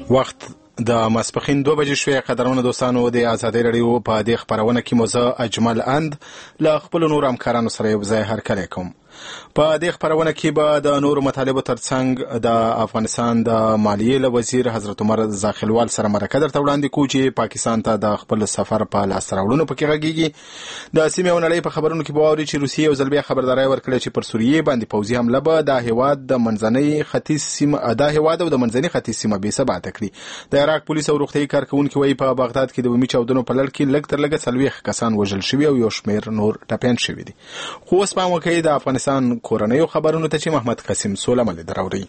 وخت د ماسپښین 2 بجې شوې. قدرمنو دوستانو، د ازادۍ رادیو په دې خپرونه کې مو زه اجمل اند له خپلو نورو همکارانو سره یو ځای هرکلی کوم. په دې خپرونه کې به د نورو مطالبو ترڅنګ د افغانستان د مالیې له وزیر حضرت عمر زاخیلوال سره مرکه درته وړاندې کوو چې پاکستان ته د خپل سفر په لاسته راوړنو پکې غږیږي. د سیمې او نړۍ په خبرونو کې به واوري چې روسیې یو ځل بیا خبرداری ورکړې چې پر سوریې باندې پوځي حمله به د هیواد د منځنۍ ختیځ سیمه بې ثباته کړي. د عراق پولیس او روغتیايي کارکوونکي وایي په بغداد کې د بمي چاودنو په لړ کې لږ تر لږه 40 کسان وژل شوي او یو شمېر نور ټپیان شوي دي. خو اوس پام وکړئ د افغانستان کورنیو خبرونو ته چې محمد قاسم سولمل دراوړي.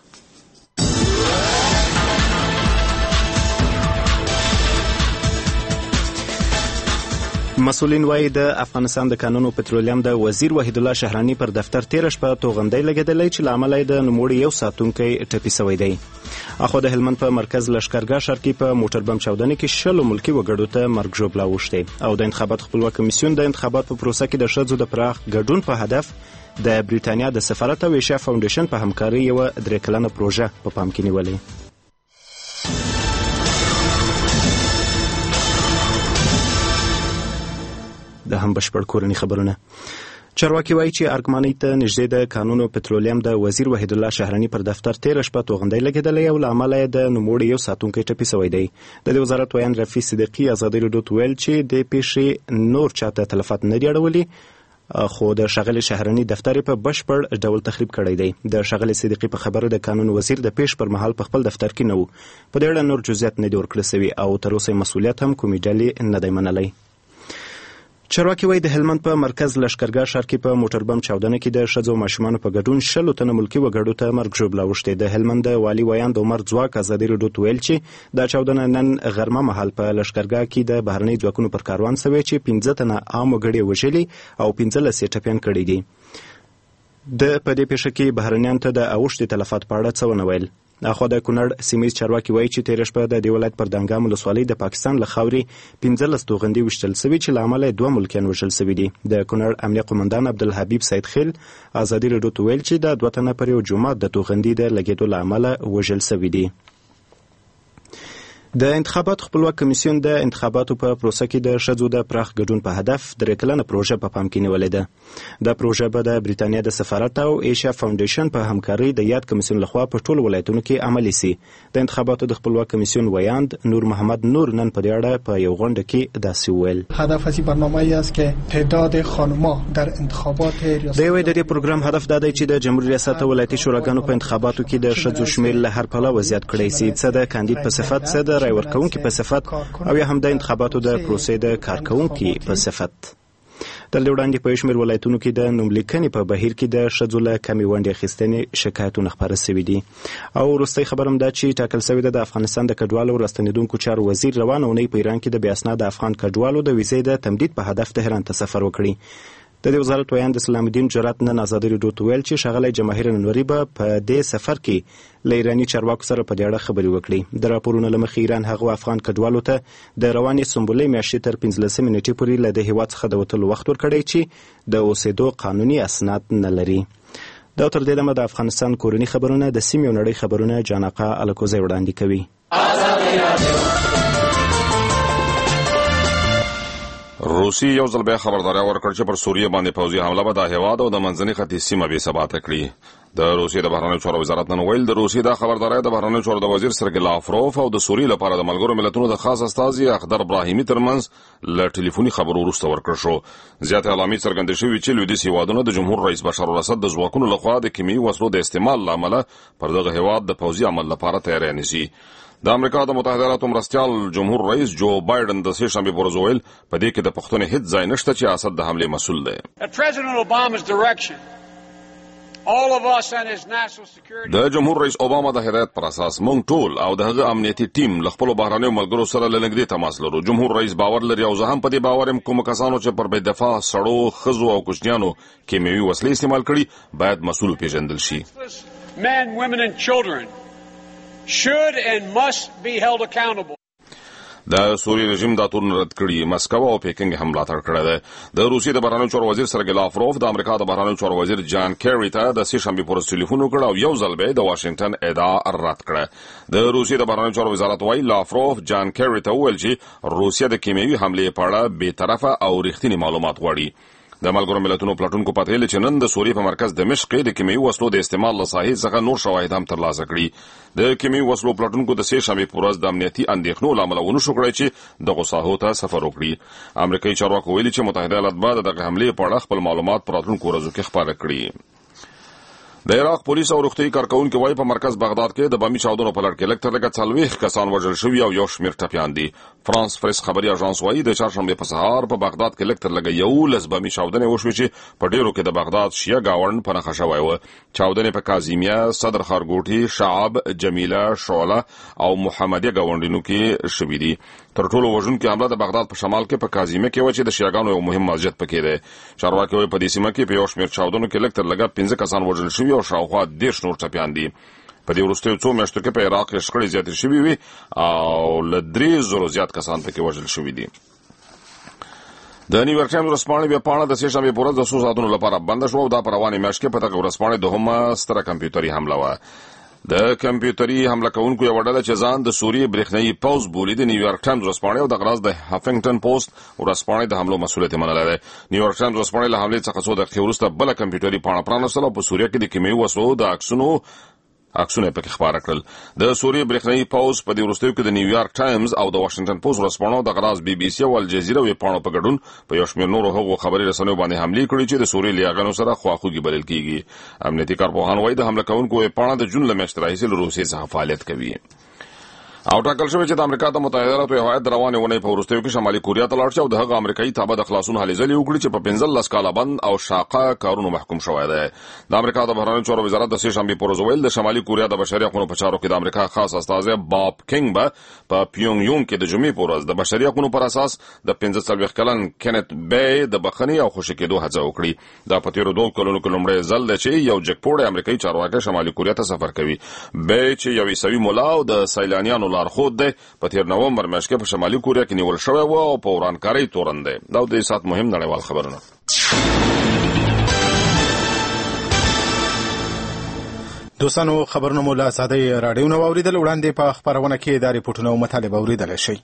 مسؤلین وایي د افغانستان د کانونو پټرولیم د وزیر وحید الله شهرانی پر دفتر 13 شپه توغندۍ لګېدلې چې له امله یې د نوموړي یو ساتونکی ټپي شوی دی. اخو د هلمند په مرکز لښکرګاه ښار کې په موټر بم چاودنې کې 60 ملکي وګړو ته مرګ ژوبله اوښتې او د انتخاباتو خپلواک کمیسیون د انتخاباتو په پروسه کې د ښځو د پراخ ګډون په هدف د بریټانیا د سفارت او ایشیا فاونډیشن په همکارۍ یو 3 کلنه پروژه په پام کې نیولې. د هم بشپړ کورنی خبرونه. چارواکي وایي چې ارګمانۍ ته نږدې د کانونو پټرولیم د وزیر وحید الله شهرانی پر دفتر 13 شپه توغندۍ لګېدلې او له امله یې د نوموړي یو ساتونکی ټپي شوی دی. د دې وزارت ویاند رفیع صدیقي ازادۍ راډیو ته ویل چې د پیښې نور چاته تلفات نه دي اړولي، خو د ښاغلي شهرانی دفتر په بشپړ ډول تخریب کړی دی. د ښاغلي صدیقي په خبره د قانون وزیر د پیښ پر مهال په خپل دفتر کې نه و. په دې اړه نور جزئیات نه دي ورکړل شوي او تر اوسه مسؤلیت هم کومې ډلې نه دی منلی. چارواکي وایي د هلمند په مرکز لښکرګاه ښار کې په موټر بم چاودنه کې د ښځو او ماشومانو په ګډون 60 تنه ملکي وګړو ته مرګ ژوبله اوښتې. د هلمند د والي ویاند عمر ځواک ازادۍ راډیو ته ویل چې دا چاودنه نن غرمه مهال په لښکرګاه کې د بهرنۍ ځواکونو پر کاروان شوې چې 15 تنه عام وګړي وژلي او 15 یې ټپیان کړي دي. د په دې پیښه کې بهرنیان ته د اوښتې تلفات په اړه څه ونه ویل. اخو د کونړ سیمهیز چارواکي وایي چې 13 شپه د دې ولایت پر دانګام ولسوالۍ د پاکستان له خاورې 15 توغندۍ وشتل شوي چې له امله 2 ملکیان وژل شوي دي. د کونړ امنیه قومندان عبدالحبیب سید خیل ازادي راډیو ته ویل چې د 2 تنه پر یو جومات د توغندۍ د لګېدو له امله وژل شوي دي. د انتخاباتو خپلواک کمیسیون د انتخاباتو په پروسه کې د ښځو د پراخ ګډون په هدف 3 کلنه پروژه په پام کې نیولې ده. دا پروژه به د بریټانیا د سفارت او ایشیا فاونډیشن په همکارۍ د یاد کمیسیون لخوا په ټولو ولایتونو کې عملي سي. د انتخاباتو د خپلواک کمیسیون ویاند نور محمد نور نن په دې اړه په یو غونډه کې داسې وویل. هدف از این برنامه است که تعداد خانم‌ها در انتخابات ریاست د دې پروګرام هدف دا دی چې د جمهوریت ریاست او ولایتي شوراګانو په انتخاباتو کې د ښځو شمېر له هر پلوه زیات کړی سي، څه د کاندید په صفت، څه د رای ورکوونکي په صفت او یا هم د انتخاباتو د پروسې د کارکوونکي په صفت. تر دې وړاندې په شمېر ولایتونو کې د نوملیکنې په بهیر کې د ښځو له کمې ونډې اخیستنې شکایتونه خپاره شوي دي. او وروستی خبر هم دا چې ټاکل شوې ده د افغانستان د کډوالو راستنېدونکو چارو وزیر روانه اونۍ په ایران کې د بې اسناده افغان کډوالو د ویزې د تمدید په هدف تهران ته سفر وکړي. د دې وزارت ویاند اسلام الدین جرات نن ازادي راډیو ته ویل چې ښاغلی جماهیر انوري به په دې سفر کې له ایراني چارواکو سره په دې اړه خبرې وکړي. د راپورونو له مخې ایران هغو افغان کډوالو ته د روانې سنبلې میاشتې تر 15 نیټې پورې له دې هیواد څخه د وتلو وخت ورکړی چې د اوسېدو قانوني اسناد نه لري. دا تر دې دمه د افغانستان کورني خبرونه د سیمې او نړۍ خبرونه جانقه الکوزی وړاندې کوي. روسي یو ځل بیا خبرداری ورکړ چې پر سوریه باندې پوځي حمله به د هیواد او د منځنۍ ختیځ سیمه بې ثباته کړي. د روسیې د بهرنیو چارو وزارت نن ویل د روسیې د خبرداری د بهرنیو چارو د وزیر سرګی لاوروف او د سوریې لپاره د ملګرو ملتونو د خاص استازي اخدر ابراهیمي ترمنځ له ټلیفوني خبرو وروسته ورکړل شو. زیات علامې څرګندې شوې چې لویدیځ هیوادونه د جمهور رئیس بشار الاسد د ځواکونو لخوا د کیمیاوي وسلو د استعمال له امله پر دغه هیواد د پوځي عمل لپاره تیاری نیسي. د امریکا د متحده ایالاتو مرستیال جمهور رئیس جو بایدن د سې شنبې پر ورځ ویل په دې کې د پښتون هیڅ ځای نشته چې اسد د حمله مسؤل دی. د جمهور رئیس اوباما د هدایت پر اساس موږ ټول او د هغه امنیتي ټیم له خپلو بهرنیو ملګرو سره له نږدې تماس لرو. جمهور رئیس باور لري او زه هم په دې باور یم کوم کسانو چې پر بې دفاع سړو، ښځو او کوچنیانو کیمیاوي وسلې استعمال کړي باید مسؤل پیژندل شي. should and must be held accountable. د سوریې رژیم دا تورن رد کړي. مسکو او پیکینګ هم ملاتړ کړی دی. د روسیې د بهرنیو چارو وزیر سرګی لاوروف د امریکا د بهرنیو چارو وزیر جان کیری ته د سې شنبې پر ورځ ټلیفون وکړ او یو ځل به د واشنگټن ادعا رد کړه. د روسیې د بهرنیو چارو وزارت وايي لاوروف جان کیری ته وویل چې روسیه د کیمیاوي حملې په اړه بې طرفه او رښتینی معلومات غواړي. د ملګرو ملتونو پلاټونکو پاتېل چې نن د سوریې په مرکز دمشق کې د کیمیاوي وسلو د استعمال له ساحې څخه نور شواهد هم ترلاسه کړي. د کیمیاوي وسلو پلاټونکو د سې شنبې پر ورځ د امنیتي اندېښنو له امله ونشو کړی چې دغو ساحو ته سفر وکړي. امریکایي چارواکو ویلي چې متحده ایالات به دغه حملې په اړه خپل معلومات په راتلونکو ورځو کې خپاره کړي. د عراق پولیس او روغتیايي کارکونکو وايي په مرکز بغداد کې د بمي چاودنو په لړ کې لږ تر لږه 40 کسان وژل شوي او یو شمېر ټپیان دي. فرانس پریس خبري اژانس وايي د چهارشنبې په سهار په بغداد کې لږ تر لږه 11 بمي چاودنې وشوې چې په ډیرو کې د بغداد شیعه گاوند په نښه شوی و. چاودنې په کاظمیه، صدر خارګوټي، شعب، جمیله، شعله او محمدیه گاوندونو کې شوې دي. تر ټولو وژونکې حمله د بغداد په شمال کې په کاظمیه کې و چې د شیعاګانو یو مهم مسجد پکې دی. چارواکي وايي په دې سیمه کې په یو شمېر چاودنو کې لږ تر لږه 15 کسان وژل شوي او شاوخوا 10 نور ټپیان دي. په دې وروستیو څو میاشتو کې په عراق کې شخړې زیاتې شوې وي او له 3,000 زیات کسان پکې وژل شوي دي. د نیویارک ټایمز ورځپاڼې بیا پاڼه د سې شنبې په ورځ د 100 ساعتونو لپاره بنده شوه او دا په روانې میاشت کې په دغه ورځپاڼې دوهمه ستره کمپیوټري حمله وه. د کمپیوټري حمله کوونکو یو ډله چې ځان د سوریې برېښنايي پوځ بولي د نیویارک ټایمز ورځپاڼې او دغه راز د هافنګټن پوسټ ورځپاڼې د حملو مسؤلیت منلی دی. نیویارک ټایمز ورځپاڼې له حملې څخه څو دقیقې وروسته بله کمپیوټري پاڼه پرانستله او په سوریه کې د کیمیاوي وسلو د عکسونه پکې خپاره کړل. د سوریې برېښنايي پوځ په دې وروستیو کې د نیویارک ټایمز او د واشنگټن پوسټ ورځپاڼو د غراز بي بي سي او الجزیره ویبپاڼو په ګډون په یو شمېر نورو هغو خبري رسنیو باندې حملې کړې چې د سوریې لیاګانو سره خواخوږي بلل کیږي. امنیتي کارپوهان وايي د حمله کوونکو ویبپاڼه د جون له میاشتې راهیسې له روسیې څخه فعالیت کوي. او ټاکل شوی چې د امریکا د متحده ایالاتو هیات روانې ونې په وروستیو کې شمالي کوریا ته لاړ شي او د هغه امریکایي تابع د خلاصون هلې ځلې وکړي چې په 15 کاله بند او شاقه کارونو محکوم شوی دی. د امریکا د بهرنیو چارو وزارت د سې شنبې په ورځ ویل د شمالي کوریا د بشري حقوقو په چارو کې د امریکا خاص استازی باب کینګ به په پیونګ یونګ کې د جمعې په ورځ د بشري حقوقو پر اساس د 15 کلن کینت بی د بخښنې او خوشي کېدو هڅه وکړي. دا په تیرو 2 کلونو کې لومړی ځل دی چې یو جګپوړی امریکایي چارواکي شمالي کوریا ته سفر کوي. بی چې یو عیسوي مولا او د سیلانیانو لارښود دی په تیر نومبر میاشت کې په شمالي کوریا کې نیول شوی و او په ورانکارۍ تورن دی. دا د سات مهم نړیوال خبرونه. دوستانو خبرونه مو له آزادۍ راډیو نه واوریدل. وړاندې په خبرونه کې دا ریپورټونه او مطالب اوریدلی شئ.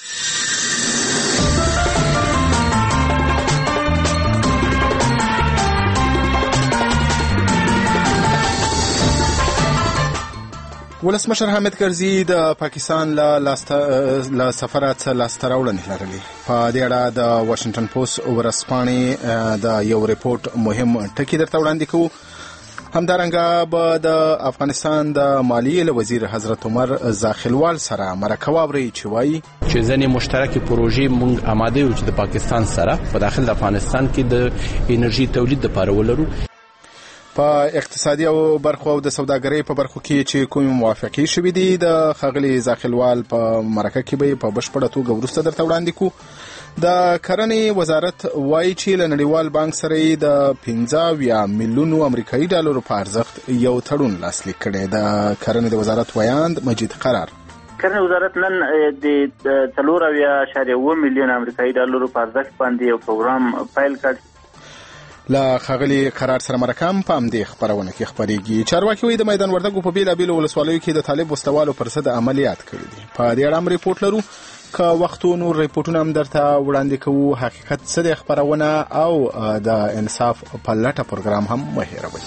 ولسمشر حامد کرزي د پاکستان له سفره څخه لاسته راوړنې لرلې. په دې اړه د واشنگټن پوسټ ورځپاڼې د یو ریپورت مهم ټکي درته وړاندې کوو. همدارنګه به د افغانستان د مالیې له وزیر حضرت عمر زاخلوال سره مرکه واورئ چې وایي چې ځینې مشترکې پروژې موږ آماده یو چې د پاکستان سره په داخل د افغانستان کې د انرژي تولید لپاره ولرو. په اقتصادي او برخو او د سوداګرۍ په برخو کې چې کوم موافقې شوې دي د ښاغلي زاخلوال په مرکه کې به په بشپړه توګه وروسته درته وړاندې کوو. د کرنې وزارت وایي چې له نړیوال بانک سره یې د 15 میلیونو امریکایي ډالرو په ارزښت یو تړون لاسلیک کړی. د کرنې د وزارت ویاند مجید قرار کرنې وزارت نن د 4.1 میلیون امریکایي ډالرو په ارزښت باندې یو پروګرام پیل کړ. له ښاغلي قرار سره مرکه هم په همدې خپرونه کې خپرېږي. چارواکي وایي د میدان وردګو په بېلابېلو ولسوالیو کې د طالب وسلوالو پر ضد عملیات کړي دي. په دې اړه هم ریپورټ لرو. که وختو نور ریپورټونه هم درته وړاندې کوو. حقیقت څه دی خپرونه او د انصاف په لټه پروګرام هم مه هېروئ.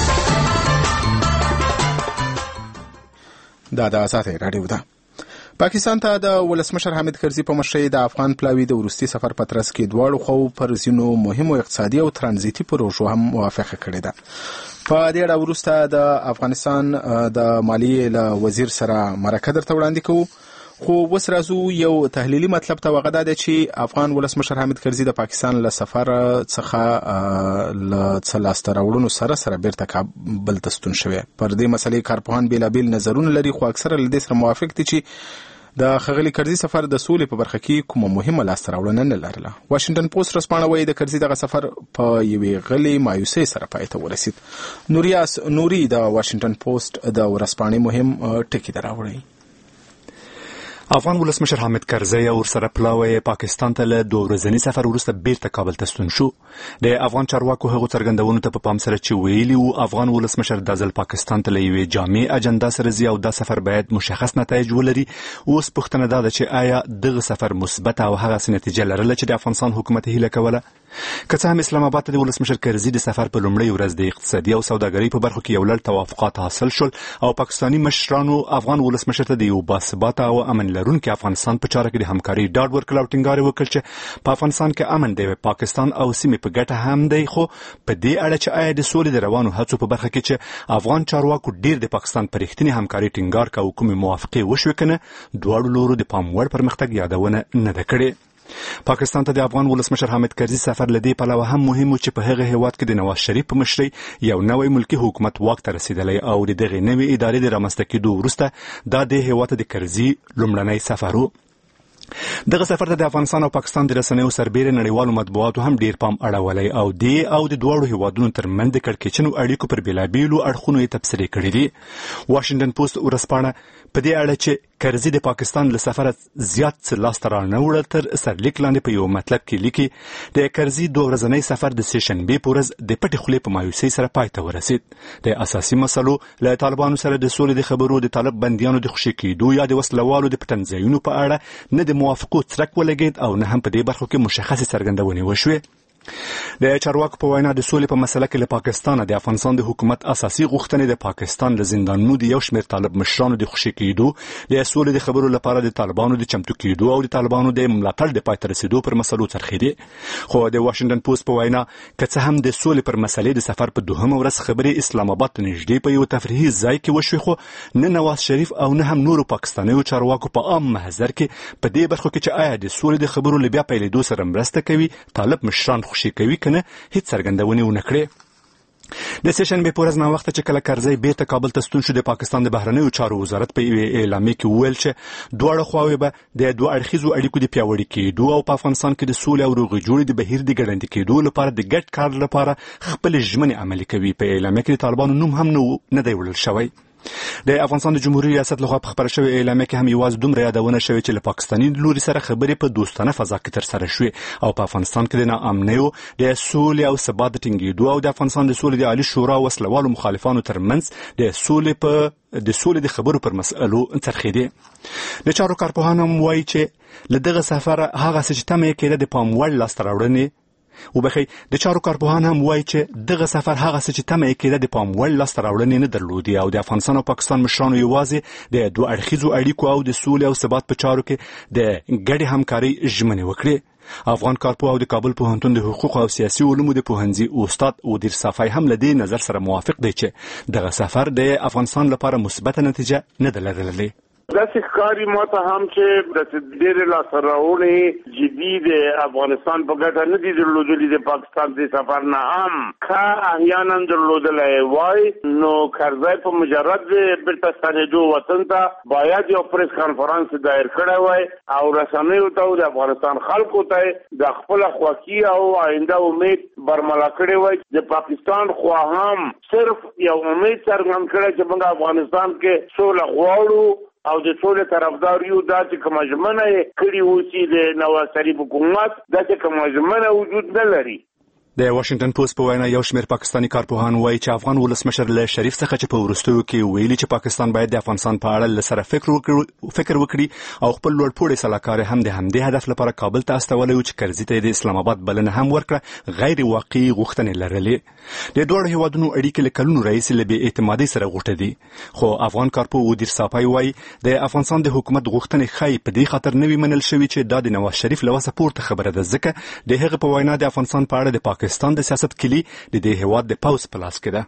دا د آزادۍ راډیو ده. پاکستان ته د ولسمشر حامد کرزي په مشرۍ د افغان پلاوي د وروستي سفر په ترڅ کې دواړو خو پر ځینو مهمو اقتصادي او ترانزیتي پروژو هم موافقه کړې ده. په دې اړه وروسته د افغانستان د مالیې له وزیر سره مرکه درته وړاندې کوو. خو اوس راځو یو تحلیلي مطلب ته. هغه دا دی چې افغان ولسمشر حامد کرزي د پاکستان له سفر څخه له څه لاسته راوړنو سره بیرته کابل ته ستون شوی. پر دې مسلې کارپوهان بېلابېل نظرونه لري خو اکثره له دې سره موافق دي چې د ښاغلي کرزي سفر د سولې په برخه کې کومه مهمه لاسته راوړنه نه لرله. واشنگټن پوسټ ورځپاڼه وایي د کرزي دغه سفر په یوې غلې مایوسۍ سره پای ته ورسید. نوري د واشنگټن پوسټ د ورځپاڼې مهم ټکي راوړي. افغان ولسمشر حامد کرزی او سره پلاوی پاکستان ته له 2 ورځنی سفر وروسته بیرته کابل ته ستون شو. د افغان چارواکو هغو څرګندونو ته په پام سره چې ویلي وو افغان ولسمشر د ځل پاکستان ته له یوې جامع اجنډا سره ځي او دا سفر باید مشخص نتایج ولري. اوس پوښتنه ده چې آیا دغه سفر مثبت او هغه نتیجه لرله چې د افغانستان حکومت هیله کوله؟ که څه هم اسلام آباد ته د ولسمشر کرزي د سفر په لومړۍ ورځ د اقتصادي او سوداګرۍ په برخو کې یو لړ توافقات حاصل شول او پاکستاني مشرانو افغان ولسمشر ته د یو باثباته او امن لرونکي افغانستان په چاره کې د همکارۍ ډاډ ورکړ او ټینګار وکړ چې په افغانستان کې امن دی، پاکستان او سیمې په ګټه هم دی. خو په دې اړه چې آیا د سولې د روانو هڅو په برخه کې چې افغان چارواکو ډیر د پاکستان پر رښتینې همکارۍ ټینګار کاوه کومې موافقې وشوې کنه، دواړو لورو د پام وړ پرمختګ یادونه نه ده کړې. پاکستان ته د افغان ولسمشر حامد کرزي سفر لدی پلوه هم مهم و چې په هغه هیواد کې د نواز شریف په مشرۍ یو نوې ملکی حکومت واک ته رسیدلی او د دغه نوې ادارې د رامنځته کېدو وروسته دا د هیواد د کرزي لومړنی سفر و. دغه سفر ته د افغانستان او پاکستان د رسنیو سربېره نړیوالو مطبوعاتو هم ډیر پام اړولی او د دواړو هیوادونو ترمنځ د کړکېچنو اړیکو پر بېلابېلو اړخونو یې تبصرې کړي دي. واشنګټن پوسټ ورځپاڼه په دې اړه چې کرزي د پاکستان له سفره زیات څه لاسته رانه تر سرلیک لاندې په یو مطلب کې لیکي د کرزي 2 ورځنی سفر د سیشنبې په ورځ د پټې خولې په مایوسۍ سره پای ته ورسید. د اساسي مسلو له طالبانو سره د سولې د خبرو، د طالب بندیانو د خوشي کېدو یا د وسلوالو د پټنځایونو په اړه نه د موافقو څرک ولګید او نه هم په دې برخو کې مشخصې څرګندونې وشوې. د چارواکو په وینا د سولې په مسله کې له پاکستان د افغانستان د حکومت اساسي غوښتنې د پاکستان له زندانونو د یو شمېر طالب مشرانو د خوشي کېدو، د سولې د خبرو لپاره د طالبانو د چمتو کېدو او د طالبانو د ملاتړ د پای ته رسیدو پر مسلو څرخېدې. خو د واشنګټن پوسټ په وینا که څه هم د سولې پر مسلې د سفر په 2مه ورځ خبرې اسلام آباد ته نږدې په یو تفریحي ځای کې وشوې، خو نه نواز شریف او نه هم نورو پاکستانیو چارواکو په عام محضر کې په دې برخو کې چې آیا د سولې د خبرو له بیا پیلېدو سره مرسته کوي طالب مشران خوشي کوي کنه هیڅ څرګندونې ونه کړې. د سیشنبې په ورځ ناوخته چې کله کرزی بیرته کابل ته ستون شو، د پاکستان د بهرنیو چارو وزارت په یوې اعلامیه کې وویل چې دواړه خواوې به د 2 اړخیزو اړیکو د پیاوړي کېدو او په افغانستان کې د سولې او روغې جوړې د بهیر د ګړندي کېدو لپاره د ګډ کار لپاره خپل ژمنې عملي کوي. په اعلامیه کې د طالبانو نوم هم نه دی وړل شوی. د افغانستان د جمهوریت ریاست لخوا په خبره شوې اعلامیه کې هم یوازې دومره یادونه شوې چې له پاکستاني لوري سره خبرې په دوستانه فضا کې ترسره شوې او په افغانستان کې د ناامنیو، د سولې او ثبات د ټینګېدو او د افغانستان د سولې د عالي شورا وسلوالو مخالفانو ترمنځ د سولې د خبرو پر مسألو څرخېدې. د چارو کارپوهان هم وایي چې له دغه سفره هغه څه چې تمه یې کېده د پام وړ لاسته راوړنې د چارو کارپوهان هم وایي چې دغه سفر هغه څه چې تمه یې کېده د پام وړ لاسته راوړنې نه درلودې او د افغانستان او پاکستان مشرانو یوازې د 2 اړخیزو اړیکو او د سولې او ثبات په چارو کې د ګډې همکارۍ ژمنې وکړې. افغان کارپوه او د کابل پوهنتون د حقوق او سیاسي علومو د پوهنځي استاد ودیر صافی هم له دې نظر سره موافق دی چې دغه سفر د افغانستان لپاره مثبته نتیجه نه ده لرلې. داسې ښکاري ماته هم چې د ډېرې لاسته راوړنې جدي د افغانستان په ګټه نه دي درلودلي. د پاکستان د سفر نه هم که احیانا درلودلی وای نو کرزی په مجرد بیرته ستنېدو وطن ته باید یو پریس کانفرانس دایر کړی وای او رسنیو ته او د افغانستان خلکو ته د خپله خوښي او آینده امید برملا کړی وای. د پاکستان خوا هم صرف یو امید څرګند کړی چې موږ افغانستان کې سوله غواړو او د ټول طرفدار یو. دا چې کومه ژمنه کړې اوسي د نواز شریف حکومت دا چې کومه ژمنه وجود نه لري. د واشنګټن پوسټ په وینا یو شمېر پاکستاني کارپوهان وایي چې افغان ولسمشر له شریف څخه چې په وروستیو کې ویلي چې پاکستان باید د افغانستان په اړه له سره فکر وکړي او خپل لوړپوړی سلاکار هم د همدې هدف لپاره کابل ته استولی و چې کرزي ته د اسلام آباد بلنه هم ورکړه غیر واقعي غوښتنې لرلې. د دوه هیوادونو اړیکې له کلونو راهیسې له بې اعتمادۍ سره غوټه دي. خو افغان کارپوه ودیر صافی وایي د افغانستان د حکومت غوښتنې ښایي په دې خاطر نه وي منل شوي چې دا د نواز شریف له وسه پورته خبره ده، ځکه د هغه په وینا د افغانستان په اړه د پاکستان د سیاست کلی د دې هیواد د پوز په لاس کې ده.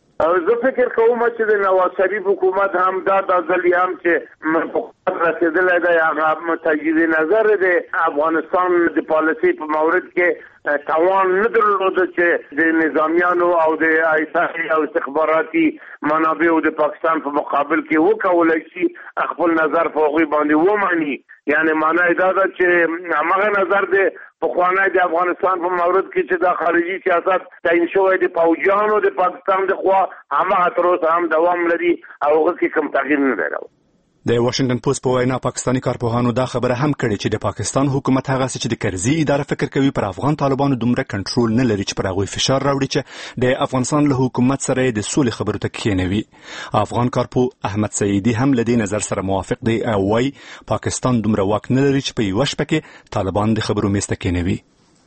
زه فکر کوم چې د نواز شریف حکومت هم دا ځل هم چې په رسیدلی دی هغه تجدید نظر د افغانستان د پالیسۍ په مورد کې توان نه درلوده چې د نظامیانو او د آیسایي او استخباراتي منابعو د پاکستان په مقابل کې وکولی شي خپل نظر په هغوی باندې ومني. یعنی معنی دا ده چې همغه نظر د پخوانی د افغانستان په مورد کې چې د خارجي سیاست تعیین شوی د پوځیانو د پاکستان د خوا همغه تر اوسه هم دوام لري او هغه کې کوم تغییر نه دی راغلی. د واشنگټن پوسټ په وینا پاکستاني کارپوهانو دا خبره هم کړې چې د پاکستان حکومت هغه چې د کرزي اداره فکر کوي پر افغان طالبانو دومره کنټرول نه لري چې پر هغوی فشار راوړي چې د افغانستان له حکومت سره د سولې خبرو ته کښینوي. افغان کارپو احمد سعیدي هم له دې نظر سره موافق دی او وايي پاکستان دومره واک نه لري چې په یوه شپه کې طالبان د خبرو میز ته کښینوي.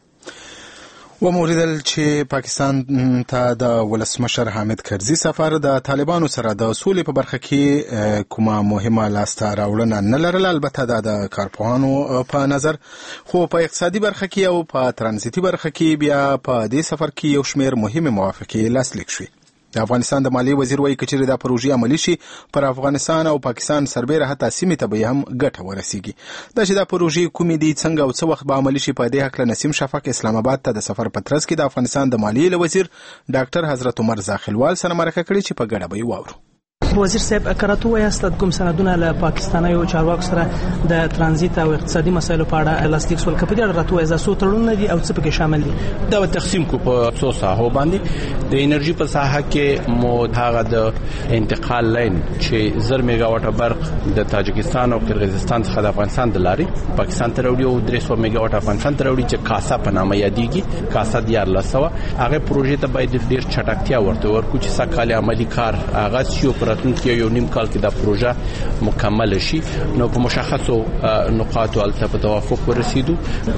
وموریدل چې پاکستان ته د ولسمشر حامد کرزي سفر د طالبانو سره د سولې په برخه کې کومه مهمه لاسته راوړنه نه لرله، البته د کارپوهانو په نظر، خو په اقتصادي برخه کې او په ترانزیتي برخه کې بیا په دې سفر کې یو شمېر مهمه موافقې لاسلیک شوې. د افغانستان د مالیې وزیر وایي کچېرې دا پروژې عملي شي پر افغانستان او پاکستان سربېره حتی سیمې ته به هم ګټه ورسیږي. دا چې دا پروژې کومې دي، څنګه او څه وخت به عملي شي، په دې هکله نسیم شفق اسلام آباد ته د سفر په ترڅ کې د افغانستان د مالیې له وزیر ډاکټر حضرت عمر زاخلوال سره مرکه کړې چې په ګډه به یې واورو. وزیر صاحب کراتو وایست کوم سندونه له پاکستانیو چارواکو سره د ترانزیت او اقتصادي مسایلو په اړه لاسلیک شول، کپی د راتو از سو تړون دي او څه پکې شامل دي؟ دا تقسیم کو په څو ساحو باندې. د انرژي په ساحه کې مو هغه د انتقال لاین چې 1000 میگا واټ برق د تاجکستان او قرغیزستان څخه د افغانستان د لارې پاکستان ته راوړي او 300 میگا واټ افغانستان ته راوړي چې کاسا په نامه یادېږي. کاسا د 1400 هغه پروژې ته باید ډیر چټکتیا ورته ورکو چې سکهاله عملی کار آغاز شي او کې یو نیم کال کې دا پروژه مکمل شي. نو په مشخصو نقاطو البته په توافق ورسېدو.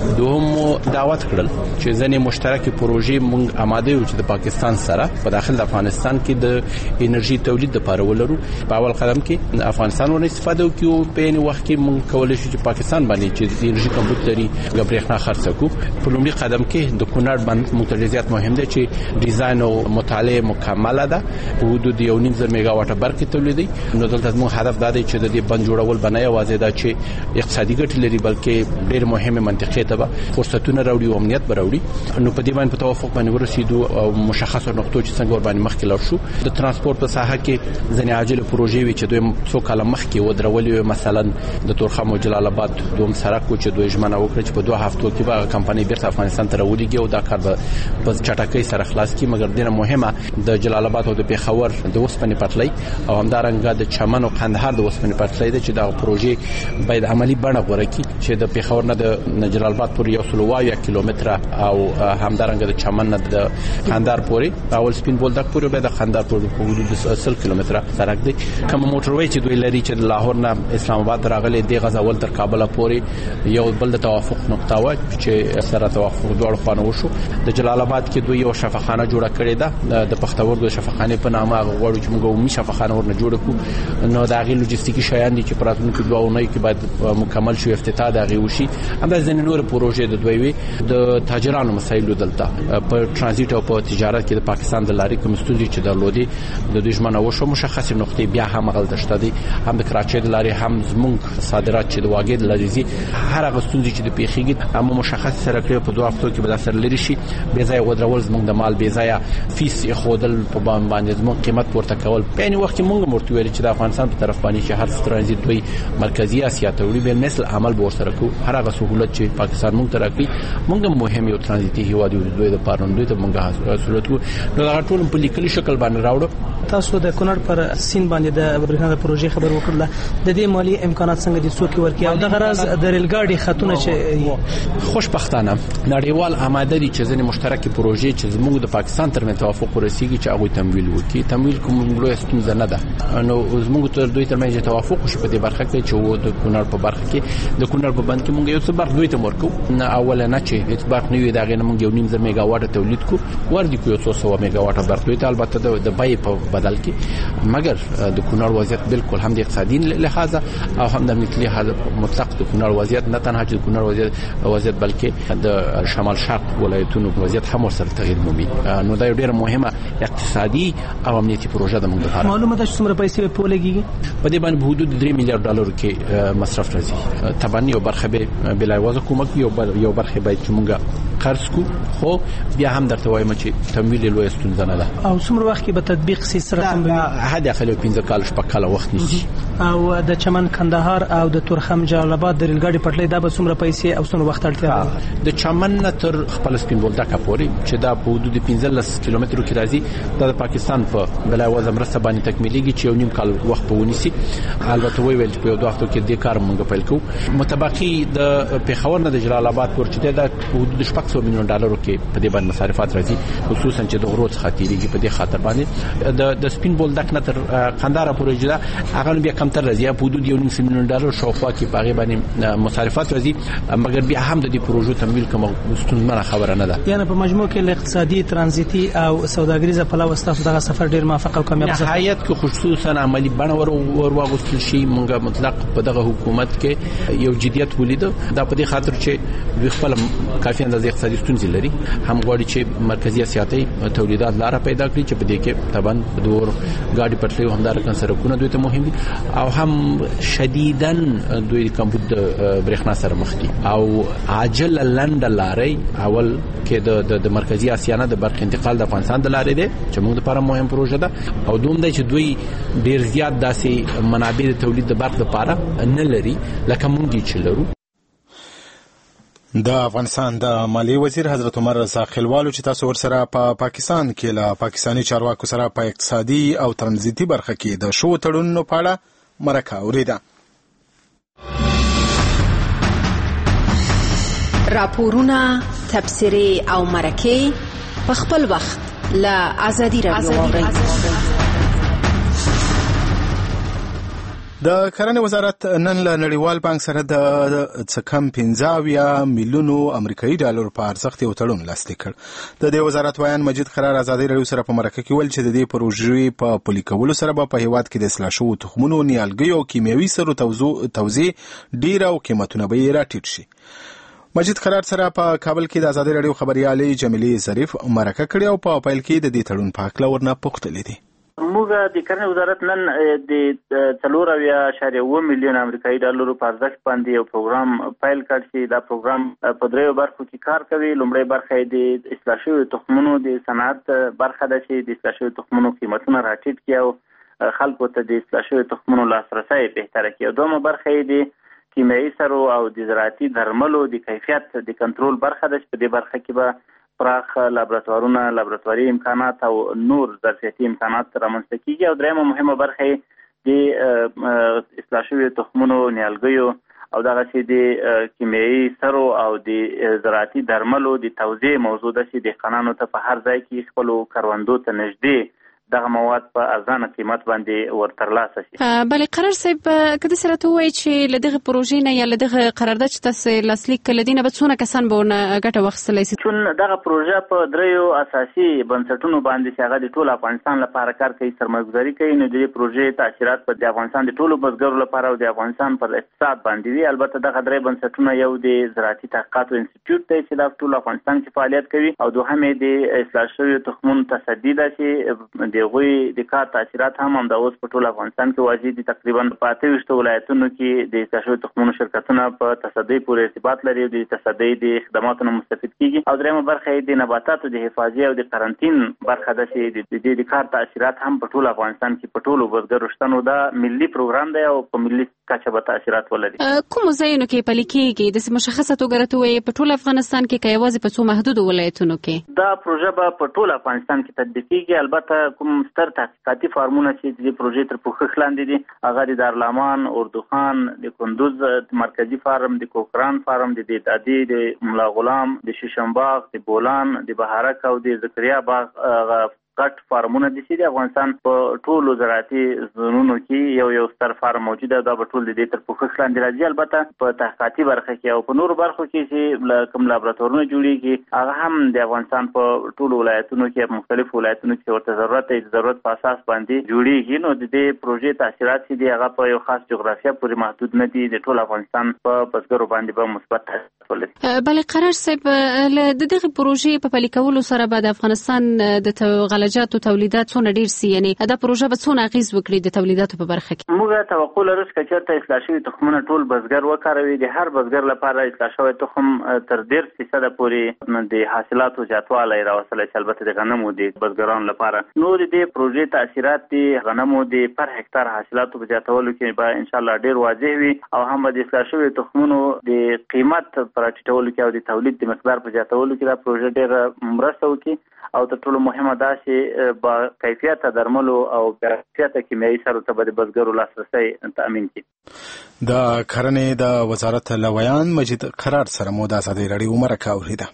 دوهم دعوت کړل چې ځینې مشترکې پروژې موږ آماده یو چې د پاکستان سره په داخل د افغانستان کې د انرژي تولید لپاره ولرو. په اول قدم کې افغانستان ورنه استفاده وکړو، په یو وخت کې موږ کولای شو چې پاکستان باندې چې د انرژي کمپیوټري غبرېښنا خرڅ کړو. په لومړي قدم کې د کونړ باندې متلزیات مهم دي چې ډیزاین او مطالعه مکمله ده په حدود 1.5 میگا واټ برق تولیدي. نو دلته موږ هدف دا دی چې د دې بند جوړول بنای واځي دا چې اقتصادي ګټې لري بلکې ډېر مهمه منطقې ته به فرصتونه راوړي او امنیت به راوړي. نو په دې باندې په توافق باندې ورسېدو او مشخصو نقطو چې څنګه ور باندې مخکې لاړ شو. د ترانسپورت په ساحه کې ځینې عاجله پروژې وي چې دوی څو کاله مخکې ودرولې، مثلا د تورخم او جلال آباد دوم سړک چې دوی ژمنه وکړه چې په 2 هفتو کې به کمپنۍ بیرته افغانستان ته راوړي او دا کار به په چټکۍ سره خلاص کړي. مګر ډېر مهمه د جلال آباد او د پیښور د اوسپنې پټلۍ او همدارنګه د چمن او قندهار د اوسپنې پټلۍ ده چې دا پروژې باید عملی بڼه غوره کړي چې د پیښور نه د جلال آباد پورې 100 کیلومتره او همدارنګه د چمن نه د قندهار پورې اول سپین بولدک پورې به د قندهار پورې په حدود 100 کیلومتره سړک دی. کوم موټروي چې دوی لري چې د لاهور نه اسلام آباد راغلي دی غزاول تر کابل پورې یو بل د توافق نقطه و چې سره توافق دوه خانه وشو. د جلال آباد کې دوی یو شفاخانه جوړه کړې ده د پښتورګو شفاخانه په نامه غوړو چې موږ عمومي شفاخانه ورنه جوړ کړو. نو دا غي لوجستیکي شایان دي چې پراتونکو دوه اونۍ کې باید مکمل شي، افتتاح دا غي وشي. هم د ځینې نور پروژې د دوی وي د تاجرانو مسایلو دلته په ترانزیت او په تجارت کې د پاکستان د لارې کوم ستونزې چې درلودي د دوی ژمنه وشو. مشخص نقطې بیا هم غل دشته دي، هم د کراچۍ د لارې هم زمونږ صادرات چې د واګې د لارې زی هر هغه ستونزې چې د پیښیږي اما مشخص سره کړی په 2 هفتو کې به سره لري شي. بې ځای ودرول زمونږ د مال بې ځای فیس خودل په باندې زمونږ قیمت ورته کول. په یوه وخت کې موږ مرتو ویل چې د افغانستان په طرف باندې چې هر ترانزیت دوی مرکزی اسیا ته وړي بل مثل عمل به ورسره کو. هر هغه سہولت چې پاکستان موږ ته راکړي موږ مهم یو ترانزیتي هیواد یو دوی د پاروندوی ته موږ سہولت کو. نو دا ټول په لیکلي شکل باندې راوړو. تاسو د کونړ پر سین باندې د برېښنا د پروژې خبر وکړله، د دې مالی امکانات څنګه دي څوک ورکړي او د غرض د ریلګاډي خطونه چې خوشبختانه نړیوال آماده دي چې ځینې مشترکې پروژې چې زموږ د پاکستان ترمنځ توافق ورسیږي چې هغه تمویل وکړي. تمویل کوم لوی ستونزه نه ده. نو زموږ تر دوی ترمنځ توافق شو په دې برخه کې چې و د کونړ په برخه کې د کونړ په بند کې موږ یو څه برخه دوی ته ورکو. نه اوله نه چې هیڅ برخه نه وي دا غنه موږ 1.5 میگا واټ تولید کو وردی کو 100 میگا واټ برخه دوی ته البته د بای په بدل کې. مګر د کونړ وضعیت بالکل هم د اقتصادي لحاظ او هم د امنیتي لحاظ مطلق د کونړ وضعیت نه تنها چې د کونړ وضعیت بلکې د شمال شرق ولایتونو وضعیت هم ورسره تغییر مومي. نو دا یو ډېر مهمه اقتصادي او امنیتي پروژه ده موږ لپاره. معلومه ده چې څومره پیسې په لګيږي؟ په دې باندې حدود 3 میلیارډ ډالر کې مصرف راځي. طبعا یو برخه به بلای وځه کومک یو برخه باید چې موږ قرض کو. خو بیا هم درته وایم چې تمویل ډېر لوی ستونزه نه ده. او څومره وخت کې به تطبیق سي سره کوم حد اقل 15 کال شپږ کال وخت نیسي. او د چمن کندهار او د تورخم جلال آباد د ریل ګاډي پټلۍ دا به څومره پیسې او څومره وخت اړتیا لري؟ د چمن نه تر خپل سپین بولدک پورې چې دا په حدود 15 کیلومترو کې راځي، دا د پاکستان په بلای وزن مرسته باندې تکمیلېږي چې یو نیم کال وخت په ونیسي. البته ویل چې په یو دوه هفتو کې د کار مونږ پیل کوو. متبقي د پیښور نه د جلال آباد پورې چې دا په حدود 600 میلیون ډالرو کې په دې باندې مصارفات راځي، خصوصا چې د غرو څخه تیریږي. په دې خاطر باندې د سپین بولدک نه تر قندهار پورې چې هغه بیا کمتر راځي، په حدود 1.5 میلیون ډالر شاوخوا کې په هغه باندې مصارفات راځي. مګر بیا هم د دې پروژو تمویل کوم ستونزمنه خبره نه ده. یعنی په مجموع کې اقتصادي، ترانزیتي او سوداګریزه پلوه ستاسو دغه سفر ډیر موفق او کامیاب شو. نهایت کې خصوصا عملی بڼه ورواغوستل شي. مونږه مطلق په دغه حکومت کې یو جديت ولید. دا په دې خاطر چې دوی خپل کافي اندازې اقتصادي ستونزې لري، هم غواړي چې مرکزی سیاسي تولیدات لاره پیدا کړي چې په دې کې طبعا دور ګاډي پټلۍ هم دار سرکونه دوی ته مهم دي، او هم شدیداً دوی کمبود برېښنا سره مخ دي. او عاجل لنډ لارې اول کې د مرکزی اسیا نه د برق انتقال د افغانستان د لارې ده چې موږ لپاره مهم پروژه ده. او دوم دی چې دوی ډیر زیات داسې منابع د تولید د برق لپاره نه لري لکه موږ چې لرو. د افغانستان د مالی وزیر حضرت عمر رضا خیلوالو چې تاسو ورسره په پاکستان کې له پاکستانی چارواکو سره په اقتصادي او ترانزیتي برخه کې د شو تړونونو په اړه مرکه اوریده. راپورونه، تبصرې او مرکې په خپل وخت له آزادي رادیو واورئ. د کرنې وزارت نن له نړیوال بانک سره د څکم 15 میلیونو امریکایي ډالر په ارزښت یو تړون لاسلیک کړ. د دې وزارت وایان مجید قرار آزادي رادیو سره په مرکه کې ویل چې د دې پروژې په پلي کولو سره په هیواد کې د اصلاح شوو تخمونو، نیالګیو او کیمیاوي سرو توزیع ډیر او قیمتونه به یې راټیټ شي. مجید قرار سره په کابل کې د آزادي رادیو خبريالي جمیلې ظریف مرکه کړې او په پیل کې د دې تړون په اړه ورنه پوښتنې دي. موږ د کرنې وزارت نن د 4.1 میلیون امریکایي ډالرو په ارزښت باندې یو پروګرام پیل کړ چې دا پروګرام په دریو برخو کې کار کوي. لومړی برخه د اصلاح شویو تخمونو د صنعت برخه ده چې د اصلاح شویو تخمونو قیمتونه راټیټ کړي او خلکو ته د اصلاح شویو تخمونو لاسرسی بهتره کړي. دویمه برخه د کیمیاوي سرو او د زراعتي درملو د کیفیت د کنټرول برخه ده چې په دې برخه کې به پراخ لابراتوارونه، لابراتواري امکانات او نور ظرفیتي امکانات رامنځته کیږي. او دریمه مهمه برخه د اصلاح شویو تخمونو، نیالګیو او دغه د کیمیاوي سرو او د زراعتي درملو د توزیع موضوع ده چې دهقانانو ته په هر ځای کې خپل کروندو ته نږدې دغه مواد په ارزانه قیمت باندې ورترلاسه شي. بلې قرار صاحب کله سره ته وایي چې لدغه پروژې نه یا لدغه قرارداد چې تاسو لاسلیک کړل دي نه به څونه کسان به ګټه واخیستلی شي؟ چون دغه پروژه په دریو اساسي بنسټونو باندې چې هغه د ټول افغانستان لپاره کار کوي، سرمایه‌ګذاري کوي، نو د دې پروژې تاثیرات په د افغانستان د ټولو بزګرو لپاره او د افغانستان پر اقتصاد باندې وي. البته دغه درې بنسټونه یو د زراعتي تحقیقاتو انسټیټیوټ دی چې د ټول افغانستان کې فعالیت کوي، او دوهم د اصلاح شویو تخمونو تصدي ده چې دغوی د کار تاثیرات هم د اوس په ټول افغانستان کې واجب دي. تقریبا په 28 ولایتونو کې د اصلاح شویو تخمونو شرکتونه په تصدي پورې ارتباط لري او د تصدي د خدماتو نه مستفید کیږي. او دریمه برخه د نباتاتو د حفاظت او د قرنطین برخه ده چې د کار تاثیرات هم په ټول افغانستان کې په ټولو بزګرو شته. نو دا ملي پروګرام دی او په ملي کچه به تاثیرات ولري. کوم ځایونو کې پلي کیږي د مشخصه توګه راته په ټول افغانستان کې کایوازي په څو محدود ولایتونو کې دا پروژه په ټول افغانستان کې تطبیق کیږي. البته کوم ستر تحقیقاتي فارمونه چې د پروژې تر پوښښ لاندې دي هغه د دارالمان، اردوخان، د کندوز مرکزی فارم، د کوکران فارم، د دادی، د ملا غلام، د شیشمباغ، د بولان، د بهارک او د زکریا باغ غټ فارمونه دي چې د افغانستان په ټولو زراعتي زونونو کې یو ستر فارم موجود دی. دا په ټول د دې تر پوښښ لاندې راځي. البته په تحقیقاتي برخه کې او په نورو برخو کې چې کوم لابراتوارونه جوړیږي هغه هم د افغانستان په ټولو ولایتونو کې مختلف ولایتونو کې ورته ضرورت په اساس باندې جوړیږي. نو د دې پروژې تاثیرات چې دی هغه په یو خاص جغرافیه پورې محدود نه دي. د ټول افغانستان په بزګرو باندې به مثبت تاثیر ولري. بلې قرار صاحب د دغه پروژې په پلي کولو سره به د افغانستان د غلجي سبزیجاتو تولیدات څونه ډیر سي، یعنی دا پروژه به څونه اغیز وکړي د تولیداتو په برخه کې؟ موږ توقع لرو چې چېرته اصلاح شوي تخمونه ټول بزګر وکاروي. د هر بزګر لپاره اصلاح شوی تخم تر 1.5% پورې د حاصلاتو زیاتوالی راوستلی چې البته د غنمو د بزګرانو لپاره. نو د دې پروژې تاثیرات د غنمو د پر هکتار حاصلاتو په زیاتولو کې به ان شاء الله ډیر واضح وي او هم د اصلاح شوي تخمونو د قیمت پر ټیټولو کې او د تولید د مقدار په زیاتولو کې دا پروژه ډیر مرسته وکړي او تر ټولو مهمه دا چې با کیفیت درملو او کیفیت کیمیاوي سرو ته د بزګرو لاسرسی تامین کړي. د کرنې د وزارت لویان مجید قرار سره مو د ازادي راډیو مرکه اوریده.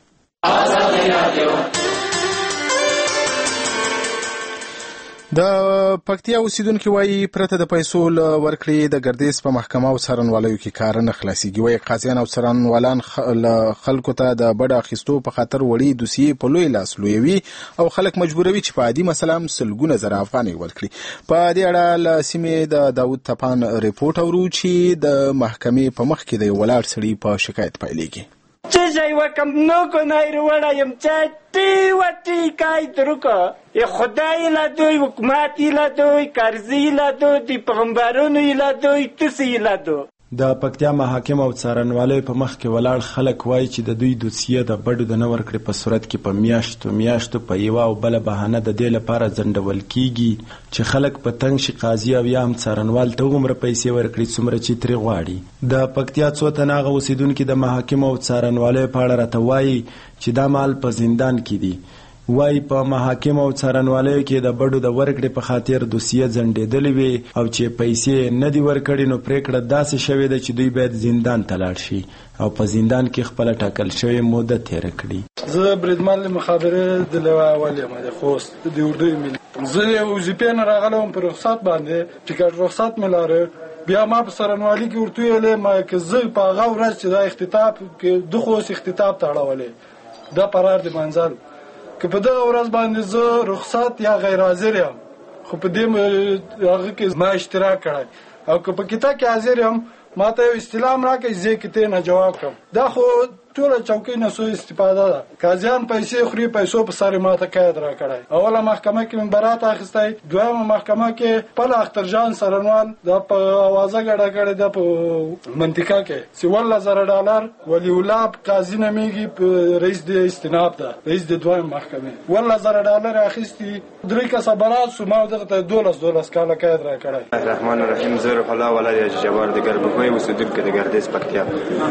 د پکتیا اوسیدونکو وایي پرته د پیسو ورکړې د ګردیز په محکمه او څارنوالۍ کې کار نه خلاصيږي. وایي قاضیان او څارنوالان خلکو ته د بډ اخیستو په خاطر وړي دوسیې په لوی لاس لویوي او خلک مجبوروي چې په عادي مثلا سلګونه زره افغانۍ ورکړي. په دې اړه له سیمې د داود تپان ریپورت اورو چې د محکمې په مخ کې د ولاړ سړي په شکایت پیلېږي. چه جای وکم نو کنای رو وڑایم چه تی و تی کای دروکا خدای لدوی حکومتی لدوی کرزی لدوی دی پیغمبرونو لدوی تسی لدوی. د پکتیا محاکم او څارنوالۍ په مخ کې ولاړ خلک وایي چې د دوی دوسیه د بډو د نه ورکړې په صورت کې په میاشتو په یوه او بله بهانه د دې لپاره ځنډول کیږي چې خلک په تنګ شي قاضي او یا هم څارنوال ته هغومره پیسې ورکړي څومره چې ترې غواړي. د پکتیا څو تنه هغه اوسیدونکي د محاکم او څارنوالۍ په اړه راته وایي چې دا مال په زندان کې دي. وای په محاکم او څارنوالۍ کې د بډو د ورکړې په خاطر دوسیه ځنډېدلې وي او چې پیسې نه دي ورکړي نو پریکړه داسې شوې ده چې دوی باید زندان ته لاړ شي او په زندان کې خپله ټاکل شوې موده تېره کړي. زه بریدمن مخابره د لوا اول یم د خوست د اردو ملي. زه یو وظیفې نه راغلم په رخصت باندې ټیکټ رخصت مې لاره. بیا ما په څارنوالۍ کې ورته ویلې ما که زه په هغه ورځ چې دا اختطاف کې د خوست اختطاف ته اړولې دا قرار د منزل که په دغه ورځ باندې زه رخصت یا غیر حاضر یم خو په دې هغه کې ما اشتراک کړی او که په کتا کې حاضر یم ما ته یو استلام راکړي زه کته نه جواب کوم. دا خو ټوله چوکۍ نه سو استفاده ده. قاضیان پیسې خوري پیسو په سر ما ته قید را کړی. اوله محکمه کې من برات اخیستی. دویمه محکمه کې پل اخترجان سرنوال دا په اوازه ګډه کړې ده په منطقه کې $10,000 ولی الله قاضي نمیږي رئیس د استناب ده رئیس د دویم محکمه $10,000 اخیستی. درې کسه برات سو ما دغه ته 12 کاله قید را کړی. الرحمن الرحیم زه روح الله ولایت جبار د ګربوی اوسیدونکی د ګردیز پکتیا.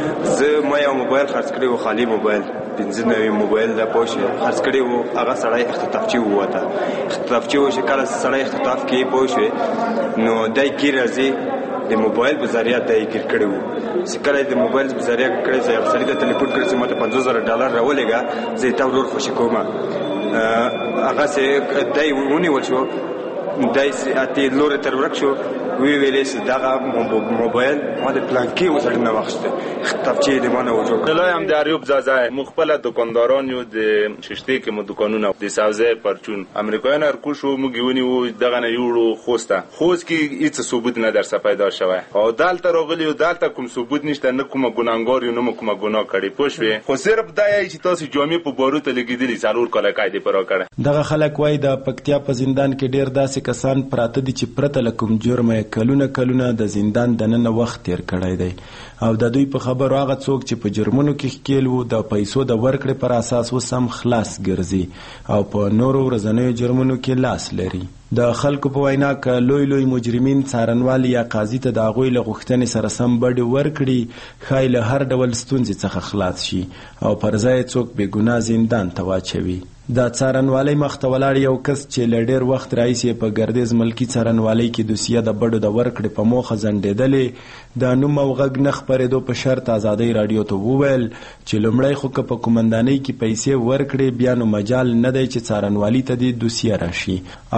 زه ما یو موبایل خرڅ کړی و خالی موبایل 15 موبایل د پوښ خرڅ کړی و هغه سړی اختطافچی وته اختطافچی و چې کله سړی اختطاف کې پوښ نو دای کی راځي د موبایل په ذریعہ دای کی کړی و چې کله د موبایل په ذریعہ کړی چې سړی د ټلیفون کړی چې ماته $50,000 راولېګا زه تا ورور خوشی کوم هغه سه دای ونی ولشو دای اته لور تر ورک شو وی ویلې چې دا موبایل ما د پلان کې وسړ نه واخسته خطابچې د مانه وجو دلای هم در یوب زازه مخبل دکانداران یو د ششته کې مو دکانونه د سبزی پرچون امریکایان هر کوشو مګونی وو دغه نه یوړو خوسته خوست کې هیڅ ثبوت نه در پیدا شوی او دالته راغلی او دالته کوم ثبوت نشته نه کومه ګناګار یو نه کومه ګناه کړي پوښوي خو صرف دا یی چې تاسو جامع په باروت لګیدلی ضرور کله قاعده پر کړه. دغه خلک وای د پکتیا په زندان کې ډیر داسې کسان پراته دي چې پرته لکم جرمه کلونه د زندان د نن وخت تیر کړی دی او د دوی په خبرو هغه څوک چې په جرمونو کې ښکیل وو د پیسو د ورکړې پر اساس اوس هم خلاص ګرځي او په نورو ورځنیو جرمونو کې لاس لري. د خلکو په وینا که لوی مجرمین څارنوال یا قاضي ته د هغوی له غوښتنې سره سم بډې ورکړي ښایي له هر ډول ستونزې څخه خلاص شي او پر ځای څوک بې ګناه زندان ته واچوي. د څارنوالۍ مخته ولاړ یو کس چې له ډېر وخت راهیسې په ګردیز ملکي څارنوالۍ کې دوسیه د بډو د ورکړې په موخه ځنډېدلې د نوم او غږ نه خپرېدو په شرط ازادۍ راډیو ته وویل چې لومړی خو که په قومندانۍ کې پیسې ورکړې بیا نو مجال نه دی چې څارنوالي ته دې دوسیه راشي او که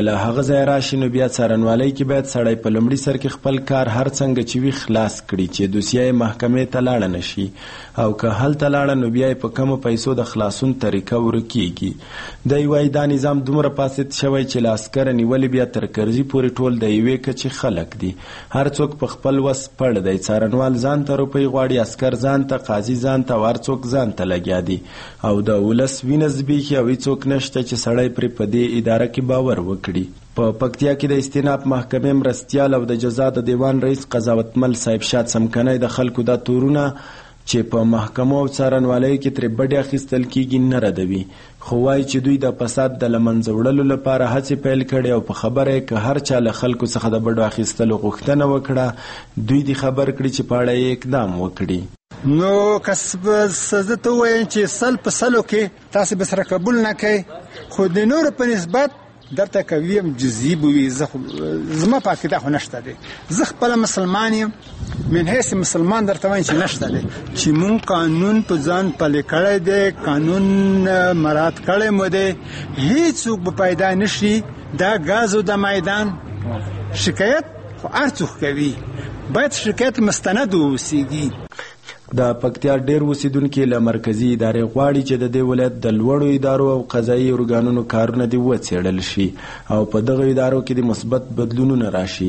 له هغه ځای راشي نو بیا څارنوالۍ کې باید سړی په لومړي سر کې خپل کار هر څنګه چې وي خلاص کړي چې دوسیه یې محکمې ته لاړه نشي او که هلته لاړه نو بیا یې په کمو پیسو د خلاصون طریقه ورکیږي. دی وایي دا نظام دومره فاسد شوی چې له عسکره نیولې بیا تر کرزي پورې ټول د یوې کچې خلک دي. هر څوک په خپل وس پړ دی. څارنوال ځان ته روپۍ غواړي، عسکر ځان ته، قاضي ځان ته او هر څوک ځان ته لګیا دي او د ولس وینه زبېښي او هېڅوک نشته چې سړی پرې په دې اداره کې باور وکړي. په پکتیا کې د استیناف محکمې مرستیال او د جزا د دیوان رئیس قضاوتمل صاحب شاد سمکنی د خلکو دا تورونه چې په محکمو او څارنوالیو کې ترې بډې اخیستل کېږي نه ردوي، خو وایي چې دوی د فساد د له منځه وړلو لپاره هڅې پیل کړې او په خبره یې که هر چا له خلکو څخه د بډو اخیستلو غوښتنه وکړه دوی دې خبر کړي چې په اړه یې اقدام وکړي. نو که زه ته ووایم چې سل په سلو کې تاسې به سره قبول نه کوئ، خو د نورو په نسبت درته که ویم جزیي به وي. زما په عقیده خو نشته دی. زه خپله مسلمان یم، من حیث مسلمان درته وایم چې نشته دی چې مونږ قانون په ځان پلی کړی دی، قانون مراعات کړی مو دی، هیڅوک به پیدا نشي. دا ګازو د میدان شکایت خو هر څوک کوي، باید شکایت مستند اوسیږي. د پکتیا ډیر اوسیدونکي له مرکزي ادارې غواړي چې د دې ولایت د لوړو ادارو او قضایي ارګانونو کارونه دې وڅېړل شي او په دغه ادارو کې د مثبت بدلونونه راشي.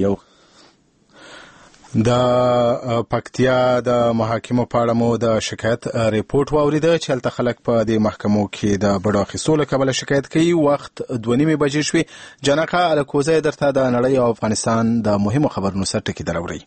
د پکتیا د محاکمو په اړه مو د شکایت ریپورت واوریده چې هلته خلک په دې محکمو کې د بډو اخیستو له کبله شکایت کوي. وخت 2:30 بجې شوې. جنقه الکوزی درته د نړۍ او افغانستان د مهمو خبرونو سر ټکي دراوړي.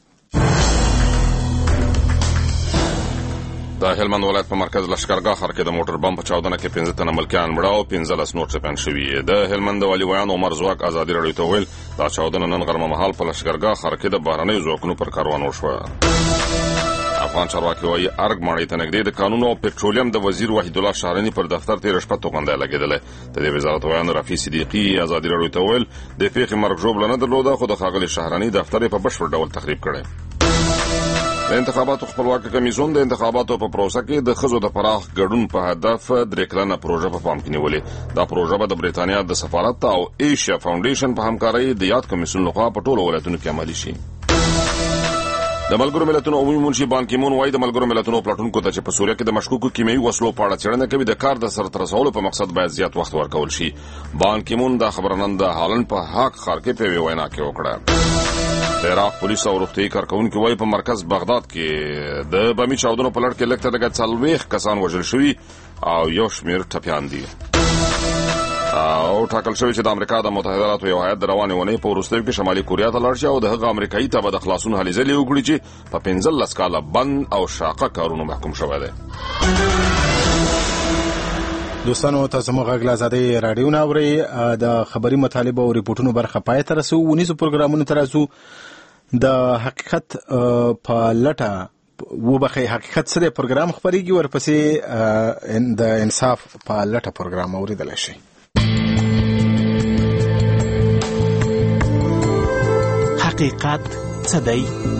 د هلمند ولایت په مرکز لشکرګاه ښار کې د موټر بم په چاودنه کې 15 تنه ملکیان مړه او 15 نور ټپیان شوي. د هلمند د والي ویان عمر زواک ازادي راډیو ته ویل دا چاودنه نن غرمه مهال په لشکرګاه ښار کې د بهرنیو ځواکونو پر کاروان وشوه. افغان چارواکي وایي ارګ ماڼۍ ته نږدې د قانون او پټرولیم د وزیر وحید الله شهرني پر دفتر تېره شپه توغندی لګېدلی. د دې وزارت ویان رفیع صدیقي ازادي راډیو ته ویل د پېښې مرګ ژوبله نه درلوده، خو د ښاغلي شهرني دفتر یې په بشپړ ډول تخریب کړی. د انتخاباتو خپلواکه کمیسیون د انتخاباتو په پروسه کې د ښځو د پراخ ګډون په هدف 3 کلنه پروژه په پام کې نیولې. دا پروژه به د بریتانیا د سفارت او ایشیا فاونډیشن په همکارۍ د یاد کمیسیون لخوا په ټولو ولایتونو کې عملي شي. د ملګرو ملتونو عمومي منشي بان کی مون وايي د ملګرو ملتونو پلاټونکو ته چې په سوریه کې د مشکوکو کیمیاوي وسلو په اړه څېړنه کوي د کار د سرته رسولو په مقصد باید زیات وخت ورکول شي. بان کی مون دا خبره نن د هالند په هاک ښار کې په وینا کې وکړه. د عراق پولیس او روغتیايي کارکوونکي وايي په مرکز بغداد کې د بمي چاودنو په لړ کې لږ تر لږه 40 کسان وژل شوي او یو شمېر ټپیان دي. او ټاکل شوی چې د امریکا د متحده ایالاتو یو هیات د روانې اونۍ په وروستیو کې شمالي کوریا ته لاړ شي او د هغه امریکایي ته به د خلاصون هلې ځلې وکړي چې په 15 کاله بند او شاقه کارونو محکوم شوی دی. دوستانو تاسو مو غږ له ازادۍ راډیو نه اورئ. د خبري مطالب او ریپورتونو برخه پای ته رسو. ونیزو پروګرامونو ته راځو. د حقیقت په لټه وبخې حقیقت سره پروګرام خبريږي، ورپسې د انصاف په لټه پروګرام اوریدل شي. حقیقت څه دی؟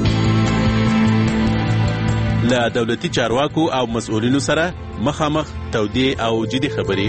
له دولتي چارواکو او مسؤلینو سره مخامخ تودې او جدي خبرې.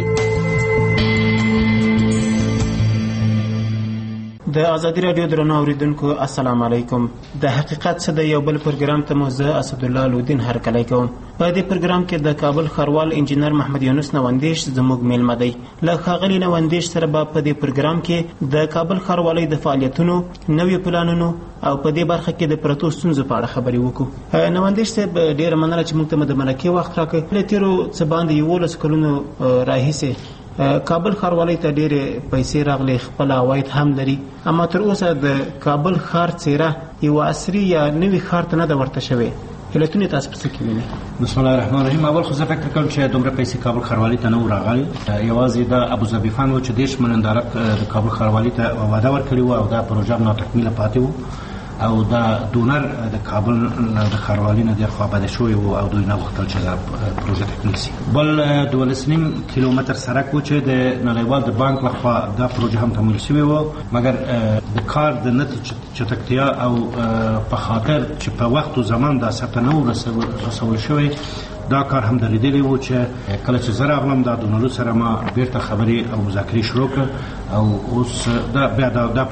د ازادي راډیو درنو اوریدونکو السلام علیکم. د حقیقت څه د یو بل پروګرام ته مو زه اسدالله لودین هرکلی کوم. په دې پروګرام کې د کابل ښاروال انجینر محمد یونس نوندیش زموږ میلمه دی. له ښاغلي نوندیش سره به په دې پروګرام کې د کابل ښاروالۍ د فعالیتونو، نویو پلانونو او په دې برخه کې د پرتو ستونزو په اړه خبرې وکړو. نوندیش صاحب ډېره مننه چې موږ ته د مرکې وخت راکړ. له تېرو څه باندې 11 کلونو راهیسې کابل ښاروالۍ ته ډېرې پیسې راغلي، خپل عواید هم لري، اما تر اوسه د کابل ښار څېره یو عصري یا نوي ښار ته نه ده ورته شوې. علتونه تاسو په څه کې وینئ؟ بسم الله الرحمن الرحیم. اول خو زه فکر کوم چې دومره پیسې کابل ښاروالۍ ته نه و راغلي. یوازې د ابوظبي فند و چې 10 میلیون ډالر د کابل ښاروالۍ ته وعده ورکړې وه او دا پروژه ناتکمیله پاتې و او دا ډونر د کابل د ښاروالۍ نه د خوا بده شوی و او دوی نه غوښتل چې دا پروژه تکمیل شي. بل 12.5 کیلومتر سړک و چې د نړیوال د بانک لخوا دا پروژه هم تمویل شوی و، مګر د کار د نه چټکتیا او په خاطر چې په وخت او زمان دا سطح نه رسول شوی دا کار هم درېدلی و چې کله چې زه راغلم دا دونرو سره ما بیرته خبرې او مذاکرې شروع کړه او اوس بیا دا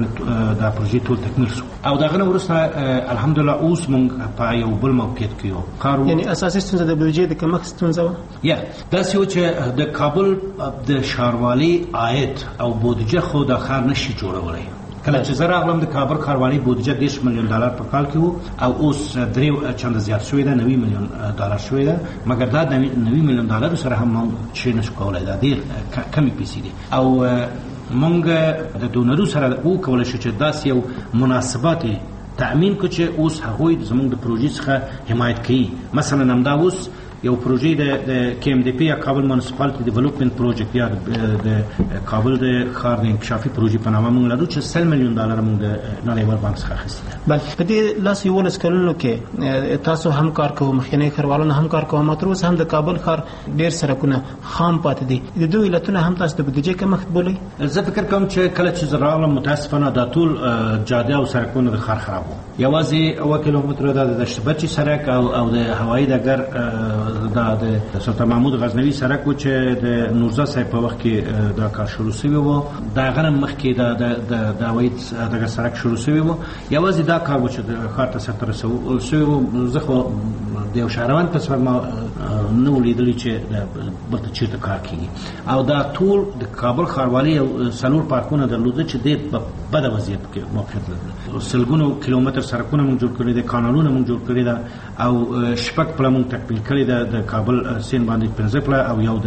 پروژې ټول تکمیل شو او دغه نه وروسته الحمدلله اوس موږ په یو بل موقعیت کې یو کار یعنی اساسي ستونزه د بودیجې د کمښت ستونزه وه یا داسې و چې د کابل د ښاروالۍ عاید او بودیجه خو د ښار نشي جوړولی کله چې زه راغلم د کابل ښاروالۍ بودیجه $10 میلیون په کال کې وو او اوس 3 چنده زیات شوې ده $90 میلیون شوې ده مګر دا $90 میلیون سره هم موږ شی نشو کولی دا ډېر کمې پیسې دي او موږ د دونرو سره وکولی شو چې داسې یو مناسبات تأمین کړو چې اوس هغوی زموږ د پروژې څخه حمایت کوي مثلا همدا اوس یو پروژې د KMDP یا کابل میونسپالټي ډیولپمنٹ پروجیکټ یا د کابل د ښار د انکشافي پروژې په نامه موږ لرو چې $100 میلیون موږ د نړیوال بانک څخه اخیستي ده. بل په دې لاس 11 کلونو کې تاسو هم کار کوو مخکنی ښاروالانو هم کار کوو ماتر اوس هم د کابل ښار ډېر سړکونه خام پاتې دي د دوی علتونه هم تاسو د بودیجې کمښت بولئ؟ زه فکر کوم چې کله چې زه راغلم متاسفانه دا ټول جاده او سړکونه د ښار خراب وو یوازې 1 کیلومتر د دشتبچي سړک او د هوایي ډګر د سلطان محمود غزنوي سړک و چې د نورزا صاحب په وخت کې دا کار شروع شوی و دا غره مخکې د هوایي دغه سړک شروع شوی و یوازې دا کار و چې د ښار ته سرته رسول شوی و زه خو د یو شهروند په څېر ما نه و لیدلی چې بلته چېرته کار کېږي او دا ټول د کابل ښاروالۍ یو 4 پارکونه درلوده چې ډېر په بده وضعیت کې موقعیت لرل سلګونو کیلومتر سړکونه موږ جوړ کړي دي کانالونه موږ جوړ کړي ده او شپږ پله موږ تکمیل کړي ده د کابل سین باندې 15 پله او یو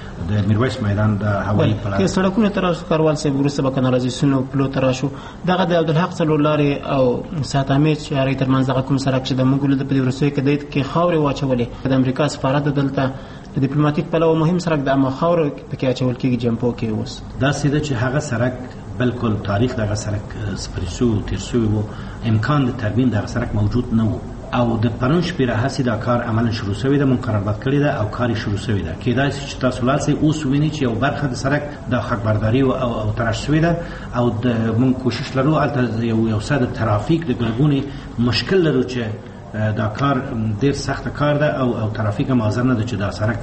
د میرویس میدان د هوایي پله کې سړکونه تر اوسه کاروال صاحب وروسته به کنالایزیشن پلو تر راشو دغه د عبدالحق څلور لارې او ساتامې چارې ترمنځ دغه کوم سړک چې د موږ ولید په دې وروستیو کې کې خاورې واچولې د امریکا سفارت دلته د ډیپلوماټیک پلوه مهم سړک د اما خاورو پکې اچول کېږي جمپو کې اوس دا سیده چې هغه سړک بالکل تاریخ دغه سړک سپریسو تیرسو وو امکان د ترمیم دغه سړک موجود نه وو او د پرون شپې راهسې دا کار عملا شروع شوی ده مونږ قرارداد کړی ده او کار شروع شوی ده کېدای شي چې تاسو لاړ شئ اوس ووینئ چې یو برخه د سړک د خاکبرداري او تراش شوې ده او مونږ کوشش لرو هلته یو څه د ترافیک د ګڼګونې مشکل لرو چې دا کار ډېر سخت کار ده او ترافیک هم حاضر نه ده چې دا سړک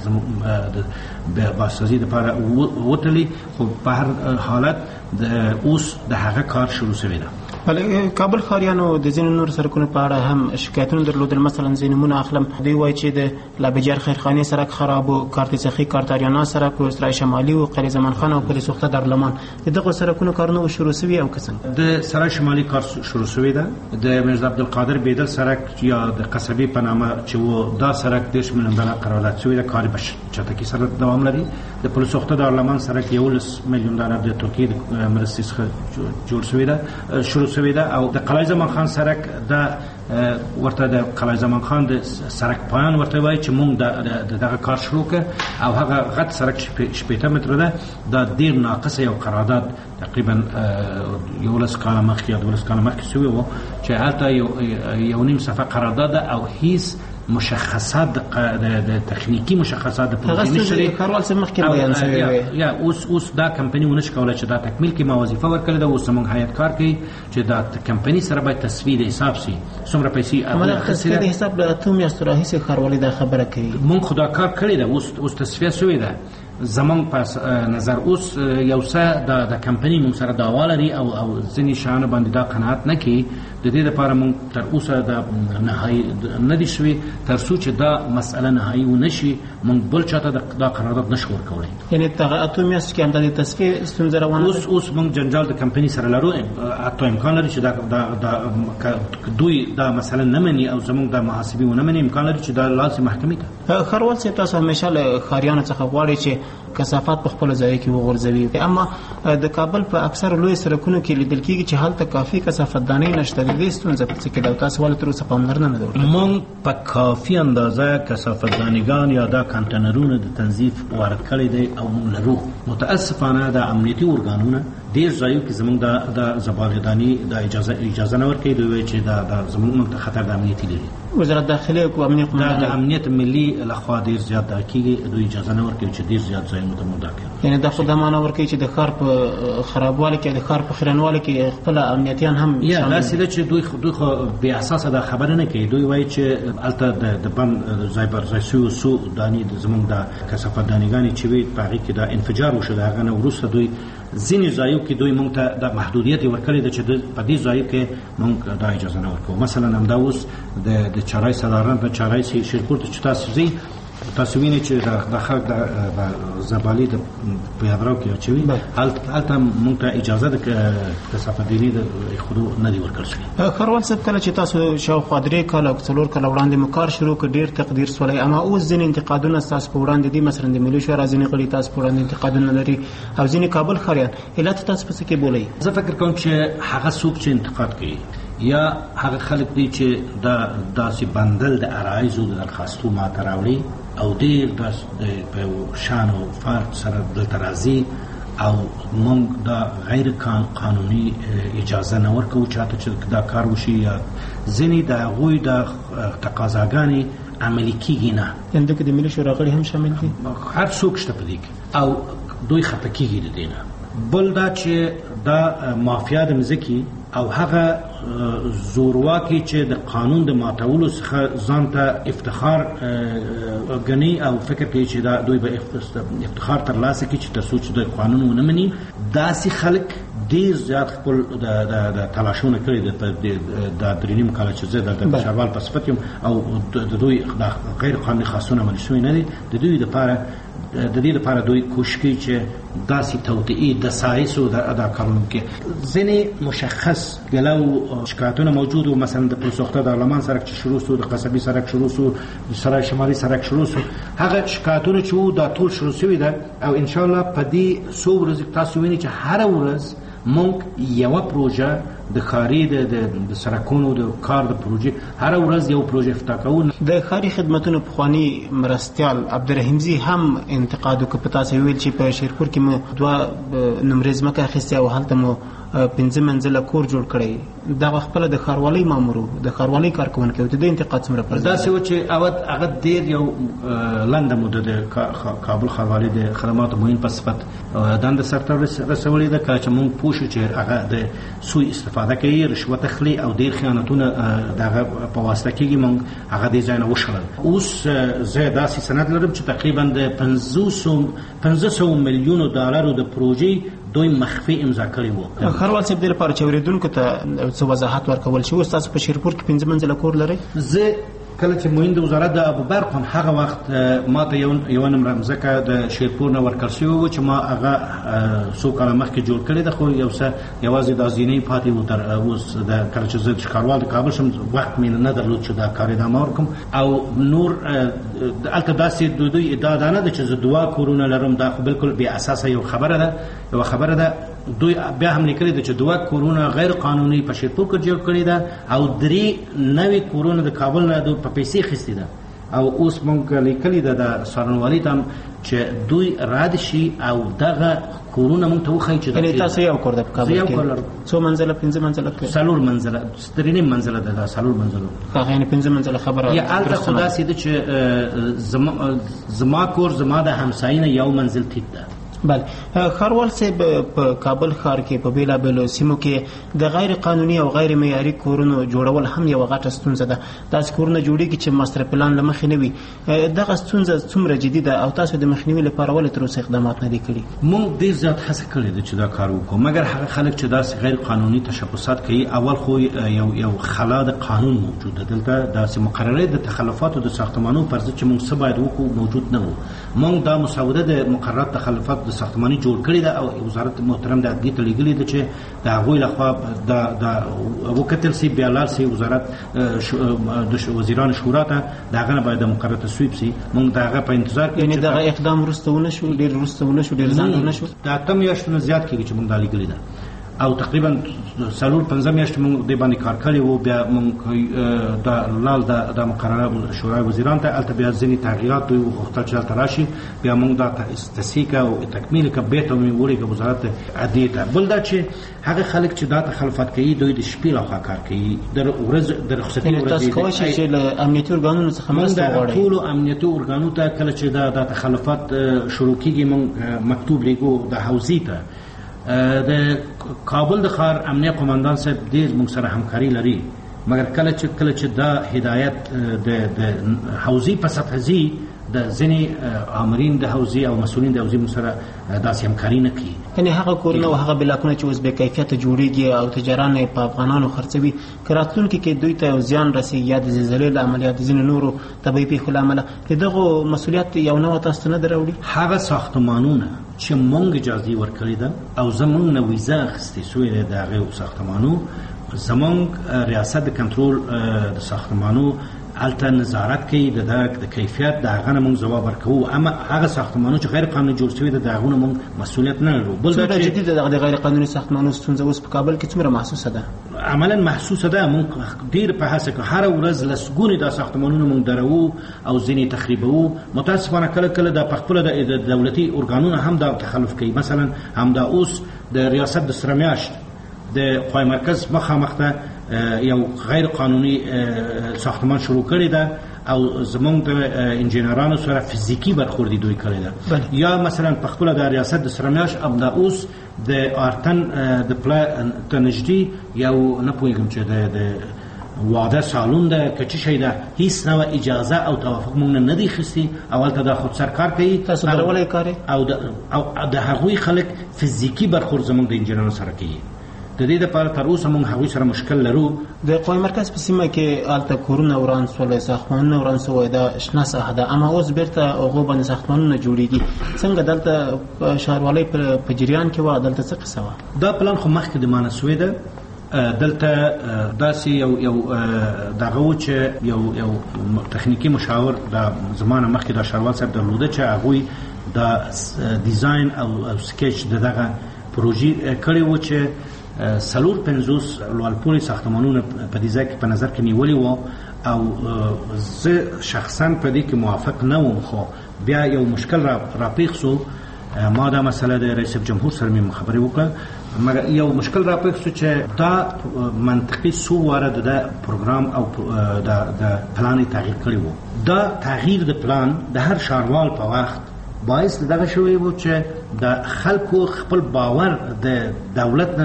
د بازسازي دپاره وتلي خو په هر حالت اوس د هغه کار شروع شوی ده بله کابل ښاریانو د ځینو نور سړکونو په اړه هم شکایتونه درلودل مثلا ځینې نومونه اخلم دوی وایي چې د لابجار خیرخانې سړک خراب و کارتڅخي کارتاریانا سړک و اسرای شمالي و قلی زمان خان او پل سوخته دارالمان د دغو سړکونو کارونه شروع شوي او که څنګه د سرای شمالي کار شروع شوی ده د میرزا عبدالقادر بیدل سړک یا د قصبې په نامه چې و دا سړک $10 میلیون قرارداد شوی ده کار په چټکۍ سره دوام لري د پل سوخته دارالمان سړک $11 میلیون د ترکیې د مرستې څخه جوړ شوی ده شروع شوی ده او د قلعه زمان خان سړک د ورته د قلعه زمان خان د سړک پایان ورته وایي چې موږ دغه کار شروع کړ او هغه غټ سړک 18 متره ده دا ډېر ناقصه یو قرارداد تقریبا 11 کاله مخکې یا 12 کاله مخکې شوی و چې هلته یو نیم صفحه قرارداد ده او هیڅ مشخصات د تخنیکی مشخصات د پروژې نشري کاروال سم مخکې بیان شوی یا اوس دا کمپنی ونش کوله چې دا تکمیل کې ما وظیفه ورکړه د اوس موږ هیئت کار کوي چې دا کمپنی سره باید تصویر حساب شي څومره پیسې عمل خسته حساب له اتم میاشتو راهیسې کاروالي دا خبره کوي موږ خدا کار کړی ده اوس تصفیه شوی ده زمون پس نظر اوس یو څه د کمپنی موږ سره دعوا لري او ځینې شیانو باندې دا قناعت نه کوي د دې لپاره موږ تر اوسه د نهایي نه دي شوي تر څو چې دا مسأله نهایي ونه شي موږ بل چاته دا قرارداد نشو ورکولی یعنی دغه اتو میاشتو کې هم د تصفیې ستونزه روانه ده اوس موږ جنجال د کمپنی سره لرو حتی امکان لري چې دوی دا مسأله نه مني او زموږ د محاسبې ونه مني امکان لري چې دا لاړ شي محکمې ته ښاروال صاحب تاسو همیشه له ښاریانو څخه غواړئ چې کثافات په خپل ځای کې وغورځوي اما د کابل په اکثر لوی سړکونو کې لیدل کېږي چې هلته کافي کثافت دانۍ نشته د دې ستونزه په څه کې ده تاسو ولې تر اوسه پاملرنه نه ده موږ په کافي اندازه کثافت دانیګان یا دا کانټینرونه د تنظیف وارد کړی دی او موږ لرو متاسفانه د امنیتي ارګانونه ډیر ځایو کې زمونږ د زبالداني د اجازه نه ورکوي. دوی وایي چې دا زمونږ ته خطر د امنیتي لري. وزارت داخله او امنیت ملي لخوا ډیر زیات دا کېږي، دوی اجازه نه ورکوي چې ډیر زیات ځایونه ته مودا کړي. یعنې دا خو دا معنا ورکوي چې د ښار په خرابوالي کې د ښار په خیرنوالي کې خپل امنیتیان هم شامل دي. داسې ده چې دوی خو بې اساسه دا خبره نه کوي. دوی وایي چې هلته د بم ځای پر ځای سو دانې زمونږ د کثافت دانېګانې چې وي په هغې کې دا انفجار وشو. د هغه نه وروسته دوی ځینې ځایو کې دوی مونږ ته د محدودیت ورکړی ده چې په دې ځایو کې مونږ دا اجازه نه ورکوو. مثلا همدا اوس د چارای صداران په چارای شیرپور ته چې تاسو ځئ، تاسو وینئ چې د خلک د زبالې په یادراو کې اچوي، هلته مونږ ته اجازه د کثافت دانې د ایښودو نه دي ورکړل شوي. ښاروال صاحب، کله چې تاسو شاوخوا 3 کاله او 4 کاله وړاندې مو کار شروع کړ ډېر تقدیر سولی، اما اوس ځینې انتقادونه ستاسو په وړاندې دي، مثلا د ملي شورا ځینې غړي تاسو په وړاندې انتقادونه لري او ځینې کابل ښاریان. علت تاسو په څه کې بولئ؟ زه فکر کوم چې هغه څوک چې انتقاد کوي یا هغه خلک دی چې داسې بندل د عرایضو د درخواستو ماته راوړي او ډېر په شان او فرق سره دلته راځي او موږ دا غیر قانوني اجازه نه ورکوو چاته چې دا کار وشي، یا ځینې د هغوی د تقاضاګانې عملي کېږي نه. یعنې دلته د ملي شورا غړي هم شامل دي؟ هر څوک شته په دې کې او دوی خفه کېږي د دې نه. بل دا چې دا مافیا د مځکې او هغه زورواکي چې د قانون د ماتولو څخه ځان ته افتخار ګڼي او فکر کوي چې دا دوی به افتخار ترلاسه کړي چې تر څو چې د قانون ونه مني. داسې خلک ډېر زیات خپل د تلاشونه کړي د 3.5 کاله چې زه د بشروال په صفت یم او د دوی غیر قانوني خاصونه عملي شوي نه دي. د دې لپاره دوی کوشش کوي چې داسې توطئې د سایسو د کارونو کې ځینې مشخص ګلو شکایتونه موجود و. مثلا د پلسوخته د علمان سرک چې شروع سو، د قصبي سرک شروع سو، د سرای شمالي سرک شروع سو، هغه شکایتونه چې وو دا ټول شروع شوي ده او ان شاء الله په دې څو ورځې تاسو وینئ چې هره ورځ مونږ یوه پروژه د ښاري د سرکونو د کار د پروژې هره ورځ یو پروژه افتتاح کوو. د ښاري خدمتونو پخواني مرستیال عبدالرحیمزي هم انتقاد وکړ په تاسو ویل چې په شیرپور کې مو 2 نمرې ځمکه اخیستې او هلته مو 5 منزله کور جوړ کړی. دا خپله د ښاروالۍ مامور د ښاروالۍ کارکوونکی و. د دې انتقاد څومره پر ځای؟ داسې و چې هغه ډېر یو لنډه موده د کابل ښاروالۍ د خدماتو معین په صفت دنده سرته رسولې ده. کله چې مونږ پوه شو چې هغه د سوء استفاده کوي، رشوت اخلي او ډېر خیانتونه د هغه په واسطه کېږي، مونږ هغه دې ځای نه وشړل. اوس زه داسې سند لرم چې تقریبا د 500 میلیونو ډالرو د پروژې دوی مخفي امضا کړی وو. ښاروال صاحب، دې لپاره چې اورېدونکو ته څه وضاحت ورکول شي، اوس تاسو په شیرپور کې 5 منزله کور لرئ؟ زه کله چې معین د وزارت د ابوبرق هم هغه وخت ما ته یو نمره مځکه د شیرپور نه ورکړل شوې وه چې ما هغه څو کاله مخکې جوړ کړې ده، خو یوازې دا زینې پاتې وو. تر اوس کله چې زه ښاروال د کابل شم وخت مې نه درلود چې دا کار ادامه ورکړم. او نور هلته داسې دوی ادعا دا نه ده چې زه 2 کورونه لرم. دا خو بالکل بې اساسه یو خبره ده. دوی بیا هم لیکلي ده چې 2 کورونه غیر قانوني په شیرپور کې جوړ کړي ده او 3 نوي کورونه د کابل نه په پیسې اخیستې ده. او اوس مونږ لیکلي ده د څارنوالۍ ته چې دوی رد شي او دغه کورونه مونږ ته وښایي چې یعنې تاسو یو کور ده په کابل کې؟ څو منزله؟ 5 منزله؟ 4 منزله 3.5 منزله ده. دا 4 منزله یعنې 5 منزله خبره یا هلته خو داسې ده چې زما کور زما د همسایي نه 1 منزل ټیټ ده. بله ښاروال صاحب، په کابل ښار کې په بیلابیلو سیمو کې د غیر قانوني او غیر معیاري کورونو جوړول هم یوه غټه ستونزه ده. داسې کورونه جوړېږي چې ماستر پلان له مخې نه وي. دغه ستونزه څومره جدي ده او تاسو د مخنیوي لپاره ولې تر اوسه اقدامات نه دي کړي؟ موږ ډېر زیات هڅه کړې ده چې دا کار وکړو، مګر هغه خلک چې داسې غیر قانوني تشبثات کوي، اول خو یو خلا د قانون موجود ده. دلته داسې مقررې د تخلفاتو د ساختمانونو پر ضد چې موږ څه باید وکړو موجود نه وو. موږ دا مسوده د مقررات تخلفات د ساختماني جوړ کړی ده او وزارت محترم د عدلیې ته لیږلې ده چې د هغوی لخوا د وکتل سي، بیا لاړ سي وزارت د وزیرانو شورا ته، د هغه نه باید د مقرر تصویب سي. موږ د هغه په انتظار کې، یعنې دغه اقدام وروسته ونه شو، ډېر وروسته ونه شو، ډېر ځنډ ونه شو. د 8 میاشتو نه زیات کېږي چې موږ دا لیږلې ده او تقریبا 4-5 میاشتې موږ د باندې کار کړی وو. بیا موږ د لال د مقرره شورای وزیران ته البته بیا ځینې تغییرات دوی وغوښتل چې هلته راشي. بیا موږ دا تصحیح او تکمیل کړه، بیرته مې وړي که وزارت عدلیې ته. بل دا چې هغه خلک چې دا تخلفات کوي دوی د شپې لخوا کار کوي، د ورځ د رخصتي ورځې. تاسو کولی شئ چې له امنیتي ارګانونو څخه مرسته وغواړئ؟ ټولو امنیتي ارګانونو ته کله چې دا تخلفات شروع کېږي موږ مکتوب لیږو د حوزې ته. د کابل د ښار امنیه قماندان صاحب ډېر موږ سره همکاري لري، مګر کله چې دا هدایت د حوزې په سطح ځي د ځینې آمرین د حوزې او مسؤلین د حوزې موږ سره داسې همکاري نه کوي. یعنې هغه کورونه او هغه بلاکونه چې اوس بې کیفیته جوړېږي او تجاران یې په افغانانو خرڅوي، که راتلونکي کې دوی ته زیان رسېږي یا د زلزلې له امله یا د ځینو نورو طبیعي پیښو له امله، د دغو مسؤلیت یو نوع تاسو ته نه ده راوړي؟ هغه ساختمانونه چې موږ اجازه ورکړې ده او زموږ نه ویزه اخیستې سوې ده د هغې ساختمانو، زموږ ریاست د کنټرول د ساختمانو هلته نظارت کوي د کیفیت د هغه نه موږ ځواب ورکوو. اما هغه ساختمانونه چې غیر قانوني جوړ شوي د هغو نه موږ مسؤلیت نه لرو. بل دا چې جدي ده د غیر قانوني ساختمانونو ستونزه اوس په کابل کې څومره محسوسه ده؟ عملا محسوسه ده. موږ ډېر په هڅه کوو، هره ورځ لسګونې دا ساختمانونه موږ درو او ځینې تخریبوو. متاسفانه کله کله دا پخپله د دولتي ارګانونه هم دا تخلف کوي. مثلا همدا اوس د ریاست د سره میاشت د قوای مرکز مخامخ ته یو غیر قانوني ساختمان شروع کړی ده او زمونږ د انجینرانو سره فزیکی برخوردي دوی کړی ده. یا مثلا په خپل د ریاست د سره میاشت ابدا اوس د آرتن د پلا ته نږدې یو نه پوهېږم چې د واده سالون ده که څه شی ده، هیڅ نوع اجازه او توافق موږ نه دی اخیستی. اول ته دا خود سرکار کوي، تاسو درولې کاري او د هغوی خلک فزیکی برخورد زمونږ د انجینرانو سره کوي. د دې لپاره تر اوسه موږ هغوی سره مشکل لرو. د قوای مرکز په سیمه کې هلته کورونه وران سول، ساختمانونه وران سوی، دا شنه ساحه ده، اما اوس بیرته هغو باندې ساختمانونه جوړېږي. څنګه دلته ښاروالۍ په جریان کې وه، دلته څه قصه وه؟ دا پلان خو مخکې د مانه سوی ده. دلته داسې یو دغه و چې یو تخنیکي مشاور د زمانه مخکې د ښاروال صاحب درلوده چې هغوی د ډیزاین او سکیچ د دغه پروژې کړې و چې 450 لوړ پوړي ساختمانونه په دې ځای کې په نظر کې نیولي وو. او زه شخصا په دې کې موافق نه وم، خو بیا یو مشکل را پیښ شو. ما دا مسله د رئیس جمهور سره مې خبرې وکړه، مګر یو مشکل را پیښ شو چې دا منطقي څو واره د پروګرام او د پلان تغییر کړی وو. دا تغییر د پلان د هر ښاروال په وخت باعث دغه شوی و چې د خلکو خپل باور د دولت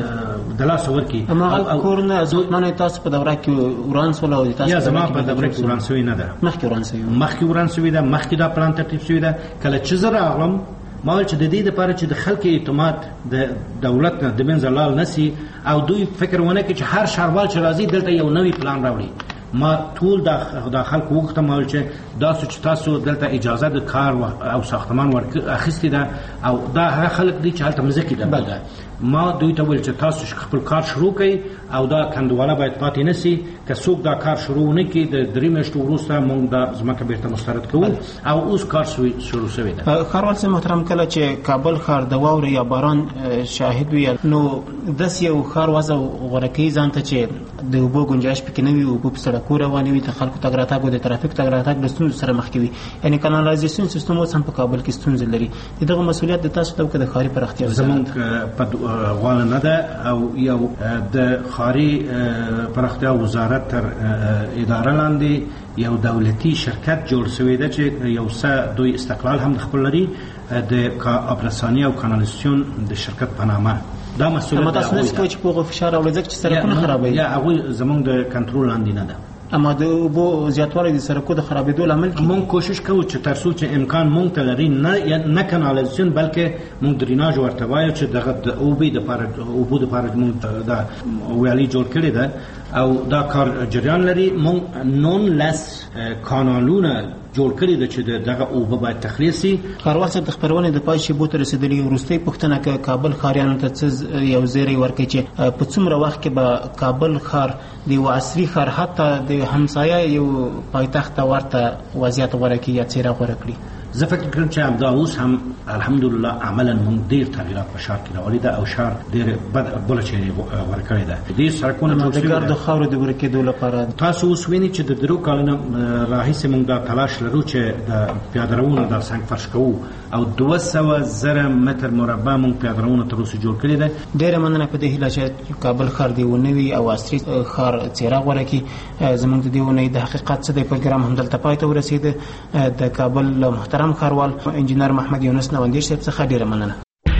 د لاس ورکی. اما کورونه ځوانان تاسو په دوره کې وران سول او تاسو یا زما په دوره کې وران سوی نه ده، مخکې وران سوی ده، مخکې دا پلان ترتیب سوی ده. کله چې زه راغلم ما ویل چې د دې لپاره چې د خلکو اعتماد د دولت نه د منځه لاړ نسی او دوی فکر ونه کړي چې هر ښاروال چې راځي دلته یو نوی پلان راوړي. ما ټول د خلکو وغوښتم ما ویل چې چې تاسو دلته اجازه د کار او ساختمان اخیستې ده او دا هغه خلک دي چې هلته مځکې ده. ما دوی ته ویل چې تاسو خپل کار شروع کړئ او دا کنډواله باید پاتې نه سي. که څوک دا کار شروع نه کړي د 3 میاشتو وروسته موږ دا ځمکه بیرته مسترد کوو او اوس کار شروع شوی ده. ښاروال صاحب محترم، کله چې کابل ښار د واورې یا باران شاهد وي نو داسې یو ښار وضع غوره کوي ځان ته چې د اوبو گنجایش پکې نه وي، اوبه په سړکو روانې وي، د خلکو تګ راتګ او د ترافیک تګ راتګ له ستونزو سره مخ کې وي. یعنې کانالایزیشن سیستم اوس هم په کابل کې ستونزې لري. دغه مسؤلیت د تاسو ته د ښاري پراختیا زموږ په غاړه نه ده او یو د ښاري پراختیا وزارت تر اداره لاندې یو دولتي شرکت جوړ شوی ده چې یو څه دوی استقلال هم خپل لري د آبرساني او کانالیزاسیون د شرکت په نامه. دا مسؤلیت تاسو نه کوئ چې په هغو فشار راوړئ ځکه چې سړکونه خرابوي. یا هغوی زموږ د کنټرول لاندې نه ده. اما د اوبو زیاتوالی د سړکو د خرابېدو لامل کیږي. موږ کوشش کوو چې تر څو چې امکان موږ ته لري نه کانالیزاسیون بلکې موږ دریناژ ورته وایو چې دغه د اوبو دپاره موږ دا ویالې جوړ کړې ده او دا کار جریان لري. موږ نون لس کانالونه جوړ کړی د چې دغه اوبه باید تخلیه سي. ښاروال صاحب د خپرونې د پای شیبو ته رسېدلي وروستۍ پوښتنه که کابل ښاریانو ته څه یو زیری ورکړي چې په څومره وخت کې به کابل ښار د یو عصري ښار حتی د همسایه یو پایتخت ته ورته وضعیت غوره کړي یا څېره غوره کړي؟ زه فکر کوم چې همدا اوس هم الحمدلله عملا موږ ډېر تغییرات په ښار کې راولي ده او ښار ډېر بله چیرې ورکړې ده. دې سړکونه د ګردو خاورو د ورکېدو لپاره تاسو اوس وینئ چې د درو کالونو راهیسې موږ دا تلاش لرو چې د پیادهروونو دا سنګ فرش کوو او 200,000 متر مربع موږ پیادهروونه تر اوسه جوړ کړي ده. ډېره مننه په دې هیله چې کابل ښار دې ونوي او عصري ښار څېره غوره کړي. زموږ د دې اونۍ د حقیقت څه دی پروګرام همدلته پای ته ورسېده. د کابل محترم ښاروال انجینر محمد یونس نوندیش صاحب څخه ډېره مننه.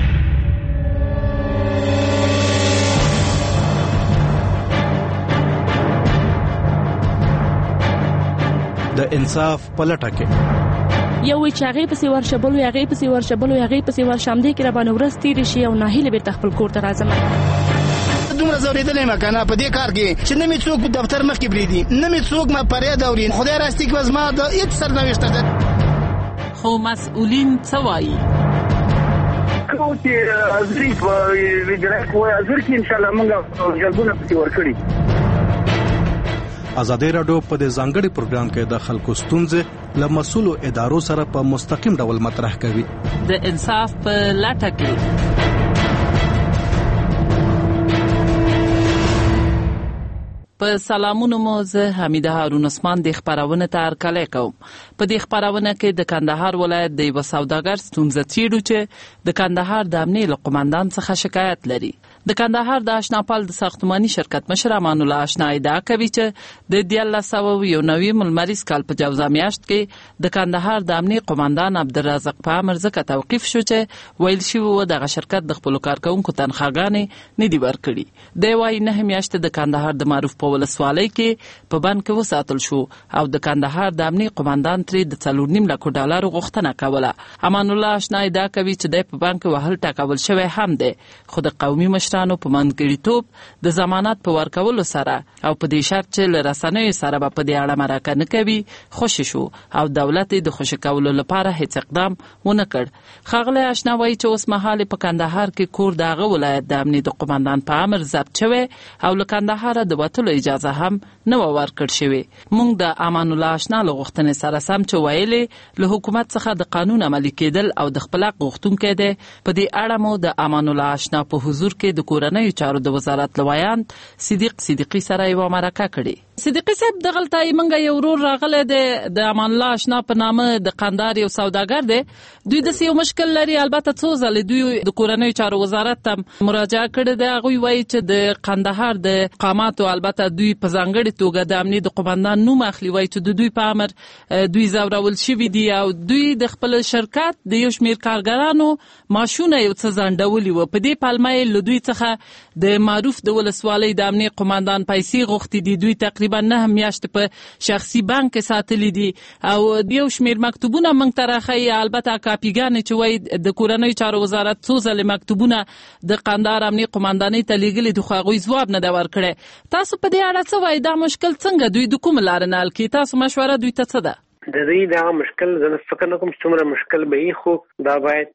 د انصاف په لټه کې یو چې هغه پسې ورشبل وي هغه پسې ورشبل وي هغه پسې ورشامدې کې را باندې ورځ تیرې شي او ناهیله بیرته خپل کور ته راځم. دومره زورېدلې ما کنه په دې کار کې چې نه مې څوک دفتر مخکې بریدي نه مې څوک ما فریاد اوري. خدای راستي کې زما د هیڅ سرنوشت ده. خو مسؤلین څه وایي؟ کوم چې ازري په ویډیو کوی ازر کې ان شاء الله موږ جلبونه پسې ورکړي. ازادي راډیو په دې ځانګړي پروګرام کې د خلکو ستونزې له مسؤلو ادارو سره په مستقیم ډول مطرح کوي. د انصاف په لټه کې په سلامونو مو زه حمیده هارون عثمان د خبرونه ته هرکلی کوم. په دې خبرونه کې د کندهار ولایت د یو سوداګر ستونزه څیړو چې د کندهار د امنیه له قومندان څخه شکایت لري. د کندهار د آشناپال د ساختماني شرکت مشر امان الله آشنا ادعا کوي چې د 1991 ملمریز کال په جوزا میاشت کې د کندهار د امنیه قومندان عبدالرزاق په امر ځکه توقیف شو چې ویل شوی و دغه شرکت د خپل کارکونکو تنخواګانې نه دی ورکړي. دی وايي 9 میاشتې د کندهار د معروف په ولسوالۍ کې په بند کې وساتل شو او د کندهار د امنیه قومندان ترې د 4.5 لک ډالر غوښتنه کوله. امان الله آشنا ادعا کوي چې د په بانک وهل ټاکول شوی هم دی خو د قومي مشرانو په منځګړیتوب د ضمانت په ورکولو سره او په دې شرط چې له رسنیو سره به په دې اړه مرکه نه کوي خوشی شو او دولت د خوشی کولو لپاره هیڅ اقدام ونه کړ. ښاغلی آشنا وایي چې اوس مهال په کندهار کې کور دغه ولایت د امنیه د قومندان په امر ضبط شوی او له کندهار د وتلو اجازه هم نه ورکړ شوی. موږ د امان الله آشنا له غوښتنې سره سم چې ویلې له حکومت څخه د قانون عملي کېدل او د خپل حق غوښتونکي دی. په دې اړه مو د امان الله آشنا په حضور کې د کورنیو چارو د وزارت لویان صدیقي سره یو مرکه کړې. صدیقي صاحب دغلته منګه یو ورور راغله د امان الله آشنا په نامه د قندهار یو سوداګر دی. دوی د یو مشکل لري. البته څو ځله دوی د کورنیو چارو وزارت ته مراجعه کړې ده. هغه وایي چې د قندهار د قاماتو البته دوی په ځانګړي توګه د امنیه د قومندان نوم اخلي. وایي چې د دوی په امر دوی زورول شوي دي او دوی د خپل شرکت د یو شمېر کارګرانو معاشونه یو څه ځنډولي و. په دې پلمه یې له دوی څخه د معروف د ولسوالۍ د امنیه قومندان پیسې غوښتي دي. دوی تقریبا 9 میاشتې په شخصي بانک کې ساتلي دي او د یو شمېر مکتوبونه موږ ته راښیي. البته کاپیګانې چې وایي د کورنیو چارو وزارت څو ځلې مکتوبونه د قندهار امنیه قومندانۍ ته لیږلي دي خو هغوی ځواب نه دی ورکړی. تاسو په دې اړه څه وایي؟ دا مشکل څنګه دوی د کومه لارې نه حل کوي؟ تاسو مشوره دوی ته څه ده؟ د دې دا مشکل زه فکر نه کوم چې څومره مشکل به وي خو دا باید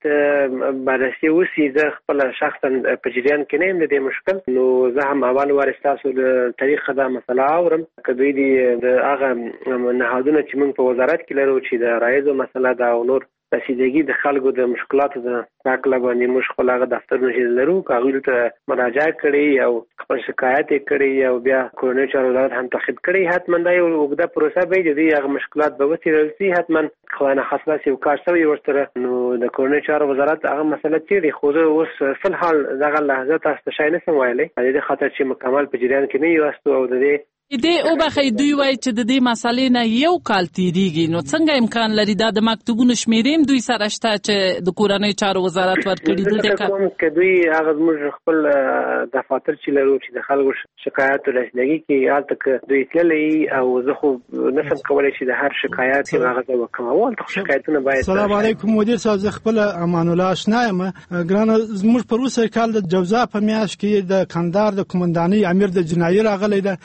بررسي وشي. زه خپل شخصا په جریان کې نه یم د دې مشکل نو زه هم اول وار ستاسو د طریقه دا مسله اورم که دوی د هغه نهادونه چې موږ په وزارت کې لرو چې د رایزو مسله دا او نور رسیدګي د خلکو د مشکلاتو د راکړه باندې موږ خپل هغه دفترونه چې لرو هغوی ته مراجعه کړې او خپل شکایت یې کړی او بیا کورنیو چارو وزارت هم تعقیب کړی. حتما دا یو اوږده پروسه به وي. د دې هغه مشکلات به وڅېړل شي. حتما خدای نخواسته داسې یو کار شوی ورسره نو د کورنیو چارو وزارت هغه مسله څېړي خو زه اوس فلحال دغه لحظه تاسو ته شی نشم ویلی د دې خاطر چې مکمل په جریان کې نه یاستو او د دې دې او بخې دوی وایي چې د دې مسالې نه یو کال تیریږي نو څنګه امکان لري دا د مکتوبونو شمیرې دوی سره شته چې د کورنیو چارو وزارت ورکړي دلته که دوی هغه موږ خپل دفاتر چې لرو چې د خلکو شکایت رسیدګي کې هلته که دوی تللی او زه خو نشم کولی چې د هر شکایت هغه وکړم هلته شکایتونه باید. السلام علیکم مدیر صاحب زه خپل امان الله آشنا یم. ګرانه زموږ پروسه کال د جوزا په میاشت کې د کندهار د قومندانۍ امیر د جنایي راغلی ده. زما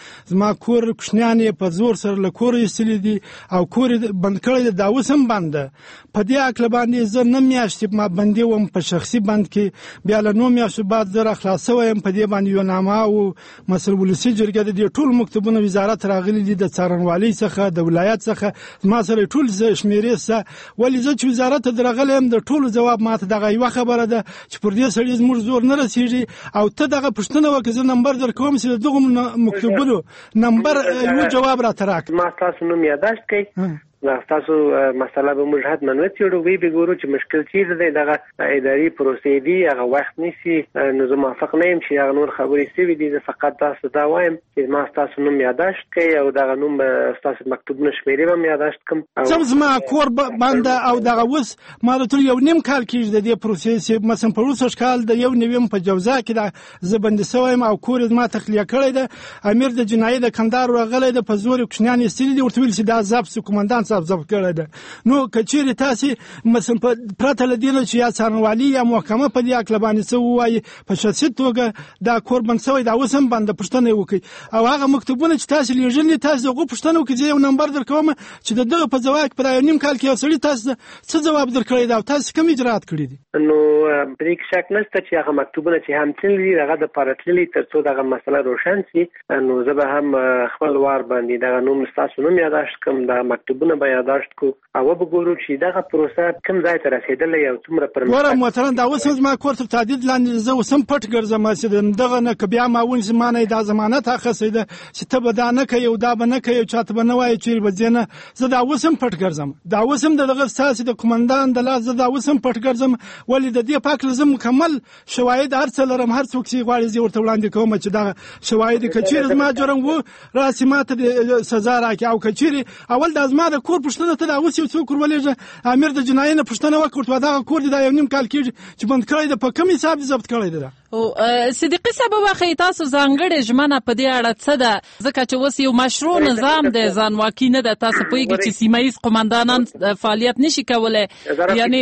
زما کور کوشنیان په زور سره له کور ایستلي دي او کور بند کړی دا اوس هم بند ده. په دې اکله باندې زه 9 میاشتې ما بندي وم په شخصي بند کې، بیا له 9 میاشتو بعد زه راخلاص شویم. په دې باندې یو نامه او مسؤل ولسي جرګه د دې ټول مکتوبونه وزارت راغلي دي، د څارنوالۍ څخه د ولایت څخه ما سره ټول شمیرې سه. ولې زه چې وزارت ته درغلم د ټولو جواب ماته دغه یوه خبره ده چې پر دې سړي زموږ زور نه رسېږي او ته دغه پوښتنه وکړه زه نمبر درکوم چې د دغو مکتوبونو نمبر یو جواب راته راکړه. ما تاسو نوم یاداشت کړئ، تاسو مسله به موږ حتما وڅېړو، وی به ګورو چې مشکل چیرې دی. دغه اداري پروسې دي هغه وخت نیسي، نو زه موافق نه یم چې هغه نور خبرې سوي دي. زه فقط تاسو دا وایم چې ما ستاسو نوم یاداشت کړئ او دغه نوم ستاسو مکتوبونه شمېرې به م یاداشت کړم. څه زما کور بنده او دغه اوس ما د ټول 1.5 کال کېږي د دې پروسې چې مثلا په 20 کال د 1 نویم په جوزا کې زه بندي شوی یم او کور زما تخلیه کړی ده. امیر د جنایي د کندهار راغلی ده، په زور کوشنیان ایستلي دي، ورته ویل چې دا ضبط قومندان صاحب ضبط کړی ده. نو که چیرې تاسې مثلا پرته له دې نه چې یا څارنوالي یا محکمه په دې اکله باندې څه ووایي په شخصي توګه دا کور بند شوی دا اوس هم بنده، پوښتنه یې وکړئ او هغه مکتوبونه چې تاسې لیږلي تاسې د هغو پوښتنه وکړئ. زه یو نمبر درکوم چې د دغه په ځواب کې په 1.5 کال کې یو سړي تاسو څه ځواب درکړی دی او تاسې کوم اجراات کړي دي. نو په دې کې شک نشته چې هغه مکتوبونه چې هم تللي دي هغه د پاره تللي تر څو دغه مسله روښانه شي. نو زه به هم خپل وار باندې دغه نوم ستاسو نوم یاداشت کړم، دا مکتوبونه به یاداشت کړو او به ګورو چې دغه پروسه کوم ځای ته رسېدلې او څومره پرمختګ. ګوره محترم دا اوس زما کور تر تعدید لاندې زه اوس هم پټ ګرځم چې دغه نه که بیا ما ونیسي ما نه دا ضمانت اخیستی ده چې ته به دا نه کوې او دا به نه کوې او چاته به نه وایې چیرې به ځې نه. زه دا اوس هم پټ ګرځم، دا اوس هم دغه ستاسې د قومندان د لاس زه دا اوس هم پټ ګرځم. ولې د دې په هکله زه مکمل شواهد هر څه لرم، هر څوک چې غواړي زه ورته وړاندې کوم چې دغه شواهد که چیرې زما جرم و راسي ما ته سزا راکړي او که چیرې اول دا زما د کور پوښتنه ته دا اوس یو څوک ورولېږه امیر د جنایي نه پوښتنه وکړه دغه کور دی دا 1.5 کال کېږي چې بند کړی ده، په کوم حساب دې ضبط کړی ده؟ او صدیقي صاحب واخی تاسو ځانګړې ژمنه په دې اړه څه ده؟ ځکه چې اوس یو مشروع نظام دی، ځانواکي نه ده. تاسو پوهېږئ چې سیمه ییز قومندانان فعالیت نشي کولی. یعنې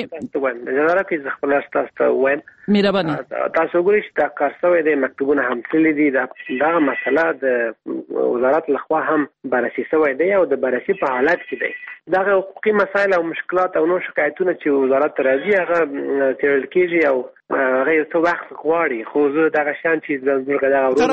زه خپل تاسو ته وایم مهرباني تاسو وګورئ چې دا کار شوی دی، مکتوبونه هم تللي دي، دغه مسله د وزارت لخوا هم بررسي شوی دی او د بررسي په حالت کې دی. دغه حقوقي مسایل او مشکلات او نور شکایتونه چې وزارت ته راځي هغه څېړل کېږي او هغه یو څه وخت غواړي، خو زه دغه شیان چې دغه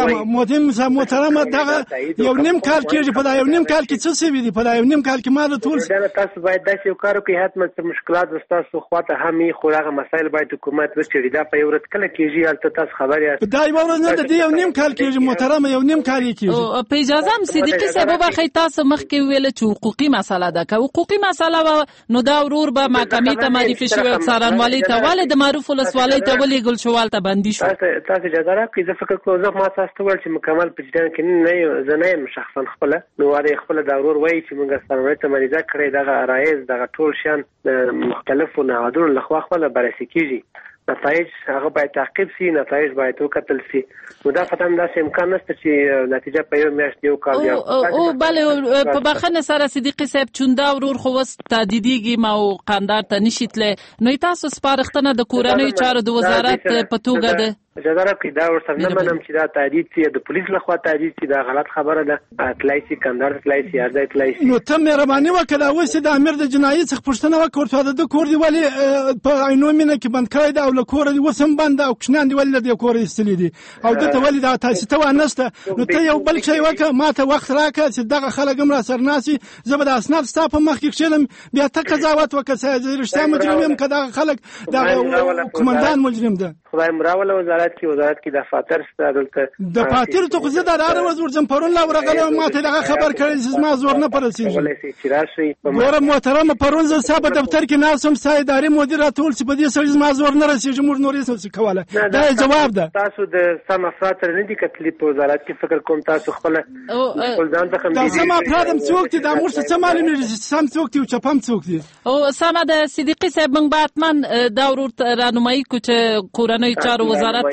محترمه دغه 1.5 کال کېږي. په دا 1.5 کال کې څه شوي دي؟ په دا 1.5 کال کې ما د ټول تاسو باید داسې یو کار وکړئ حتما چې مشکلات ستاسو خواته هم وي، خو هغه مسایل باید حکومت وڅېړي. دا په یو ورځ کله کېږي هلته تاسو خبر یاست؟ دا یوه ورځ نه ده، 1.5 کال کېږي محترمه، 1.5 کال یې کېږي. په اجازه هم صدیقي صاحب وبخئ تاسو مخکې وویله چې حقوقي مسله ده، که حقوقي مسله وه نو دا ورور به محکمې ته معرفي شوی او څارنوالۍ ته ولې د معروف ولسوالۍ ته ولېږل شو هلته بندي شو؟ تاسو اجازه راکړئ زه فکر کوم زه ما تاسو ته وویل چې مکمل په جریان کې نه یم، زه نه یم شخصا خپله. نو هغه خپله دا ورور وایي چې موږ څارنوالۍ ته معرضه کړې، دغه عرایض دغه ټول شیان د مختلفو نهادونو لخوا خپله بررسي کېږي، نتایج هغه باید تعقیب شي، نتایج باید وکتل شي. نو دا فتن داسې امکان نشته چې نتیجه په یو میاشت یو کال یا او بله په بخښنه سره صدیقي صاحب چون دا ورور خو اوس تعدیدیږي ما او قندهار ته نشي تللی، نو تاسو سپارښتنه د کورنیو چارو د وزارت په توګه ده؟ اجازه راکړئ دا ورسره نه منم چې دا تهدید شي د پولیس لخوا تهدید شي، دا غلط خبره ده. تللی شي کندهار تللی شي هر ځای تللی شي. نو ته مهرباني وکړه دا اوس د امیر د جنایي څخه پوښتنه وکړه ورته د ده کور دې ولې په عینو مینه کې بند کړی ده او له کوره دې اوس هم بند ده او کوچنیان دې ولې له دې کوره ایستلي دي او ده ته ولې دا تاسې ته وانسته؟ نو ته یو بل شی وکړه ما ته وخت راکړه چې دغه خلک هم راسره ناست وي، زه به د اسناد ستا په مخ کې کښېنم بیا ته قضاوت وکړه چې رښتیا مجرم یم که دغه خلک دغه قومندان مجرم ده. خدای مو راوله وزارت کې د فاتر ستا دلته د فاتر ته خو زه د هره ورځ ورځم پرون لا ورغلم ما ته دغه خبر کړی چې زما زور نه پرسېږي. ګوره محترمه پرون زه ستا په دفتر کې ناست وم، ستا ادارې مدیر راته وویل چې په دې سړي زما زور نه رسېږي، موږ نور هېڅ نشو کولی. دا یې جواب ده. تاسو د سم افراد سره نه دي کتلي په وزارت کې، فکر کوم تاسو خپله خپل ځان څخه دا سم افراد هم څوک دي؟ دا موږ ته څه معلومېږي چې سم څوک دي او چپ هم څوک دي؟ او سمه ده صدیقي صاحب موږ به حتما دا ورور رهنمایي کړو چې کورنیو چارو وزارت ته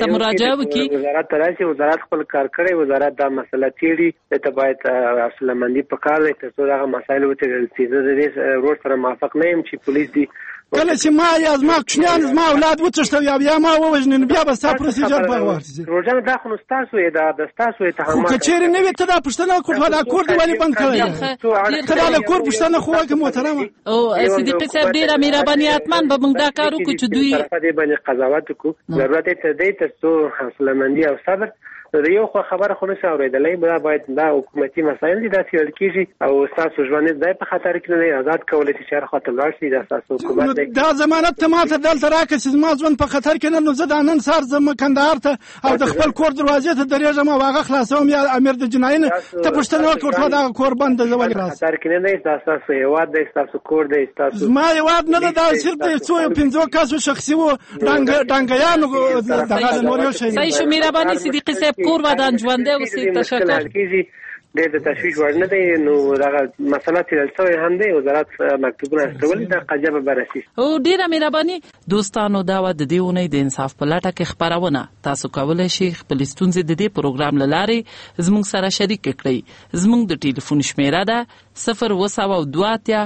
ته مراجعه وکړي. وزارت ته راشي، وزارت خپل کار کړی، وزارت دا مسله څېړي، ته باید اصلمندي په کار دی ترڅو دغه مسایل وڅېړل شي. زه د دې روډ سره موافق نه یم چې پولیس دي کله چې ما یا زما کوچنیان زما اولاد وتښتوي او یا ما ووژني نو بیا به ستا پروسیجر په وخت شي. روژانه دا خو نو ستاسو یې د ستاسو اتهامات خو که چېرې نه وي ته دا پوښتنه وکړو دا کور دې ولې بند کړی ته دا له کور پوښتنه خو وکړه محترمه. او صدیقي صاحب ډېره مهرباني حتما به موږ دا کار وکړو چې دوی په دې باندې قضاوت وکړو. ضرورت یې تر دې ترڅو حوصله‌مندي او صبر د یو خو خبره خو نشي اورېدلی، دا باید دا حکومتي مسایل دي دا څېړل کېږي او ستاسو ژوند ځای په خطر کې نه دی، آزاد کولی شي چې هر خواته لاړ شي. دا ستاسو حکومت دی. دا ضمانت ته ماته دلته راکړه چې زما ژوند په خطر کې نه نو زه دا نن سهار ځم کندهار ته او د خپل کور دروازې ته درېږم او هغه خلاصوم یا امیر د جنایي نه ته پوښتنه وکړه ورته دغه کور بند دی زه ولې راسم. خطر کې نه دی، دا ستاسو هېواد دی، ستاسو کور دی، ستاسو زما هېواد نه دی، دا صرف د څو پنځو کسو شخصي و ډانګیانو دغه نور یو شی. صحیح شو، مهرباني صدیقي صاحب کور ودان ژوند اوسې تشکر. ډېر د تشویش وړ نه دی، نو دغه مسله څېړل شوې هم دی، وزارت مکتوبونه استولي، دا قضیه به بررسي شي. او ډېره مهرباني دوستانو، دا وه د دې اونۍ د انصاف په لټه کې خپرونه. تاسو کولی شئ خپلې ستونزې د دې پروګرام له لارې زموږ سره شریکې کړئ. زموږ د ټلیفون شمیره ده 020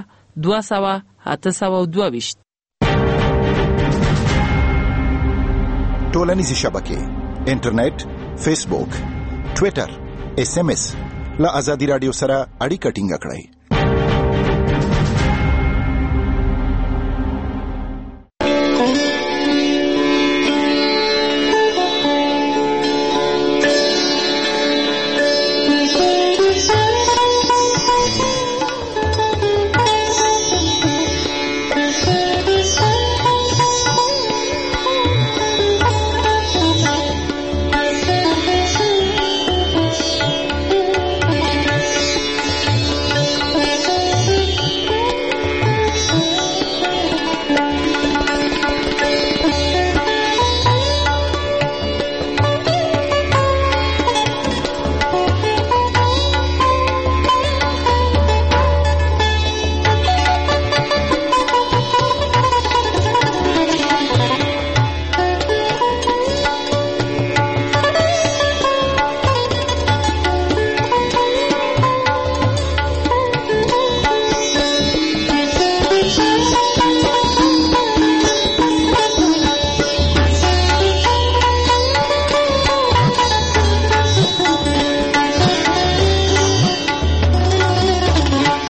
200 ټولنیزې شبکې، انټرنیټ، فیسبوک، ټویټر، SMS له ازادي راډیو سره اړیکه ټینګه کړئ.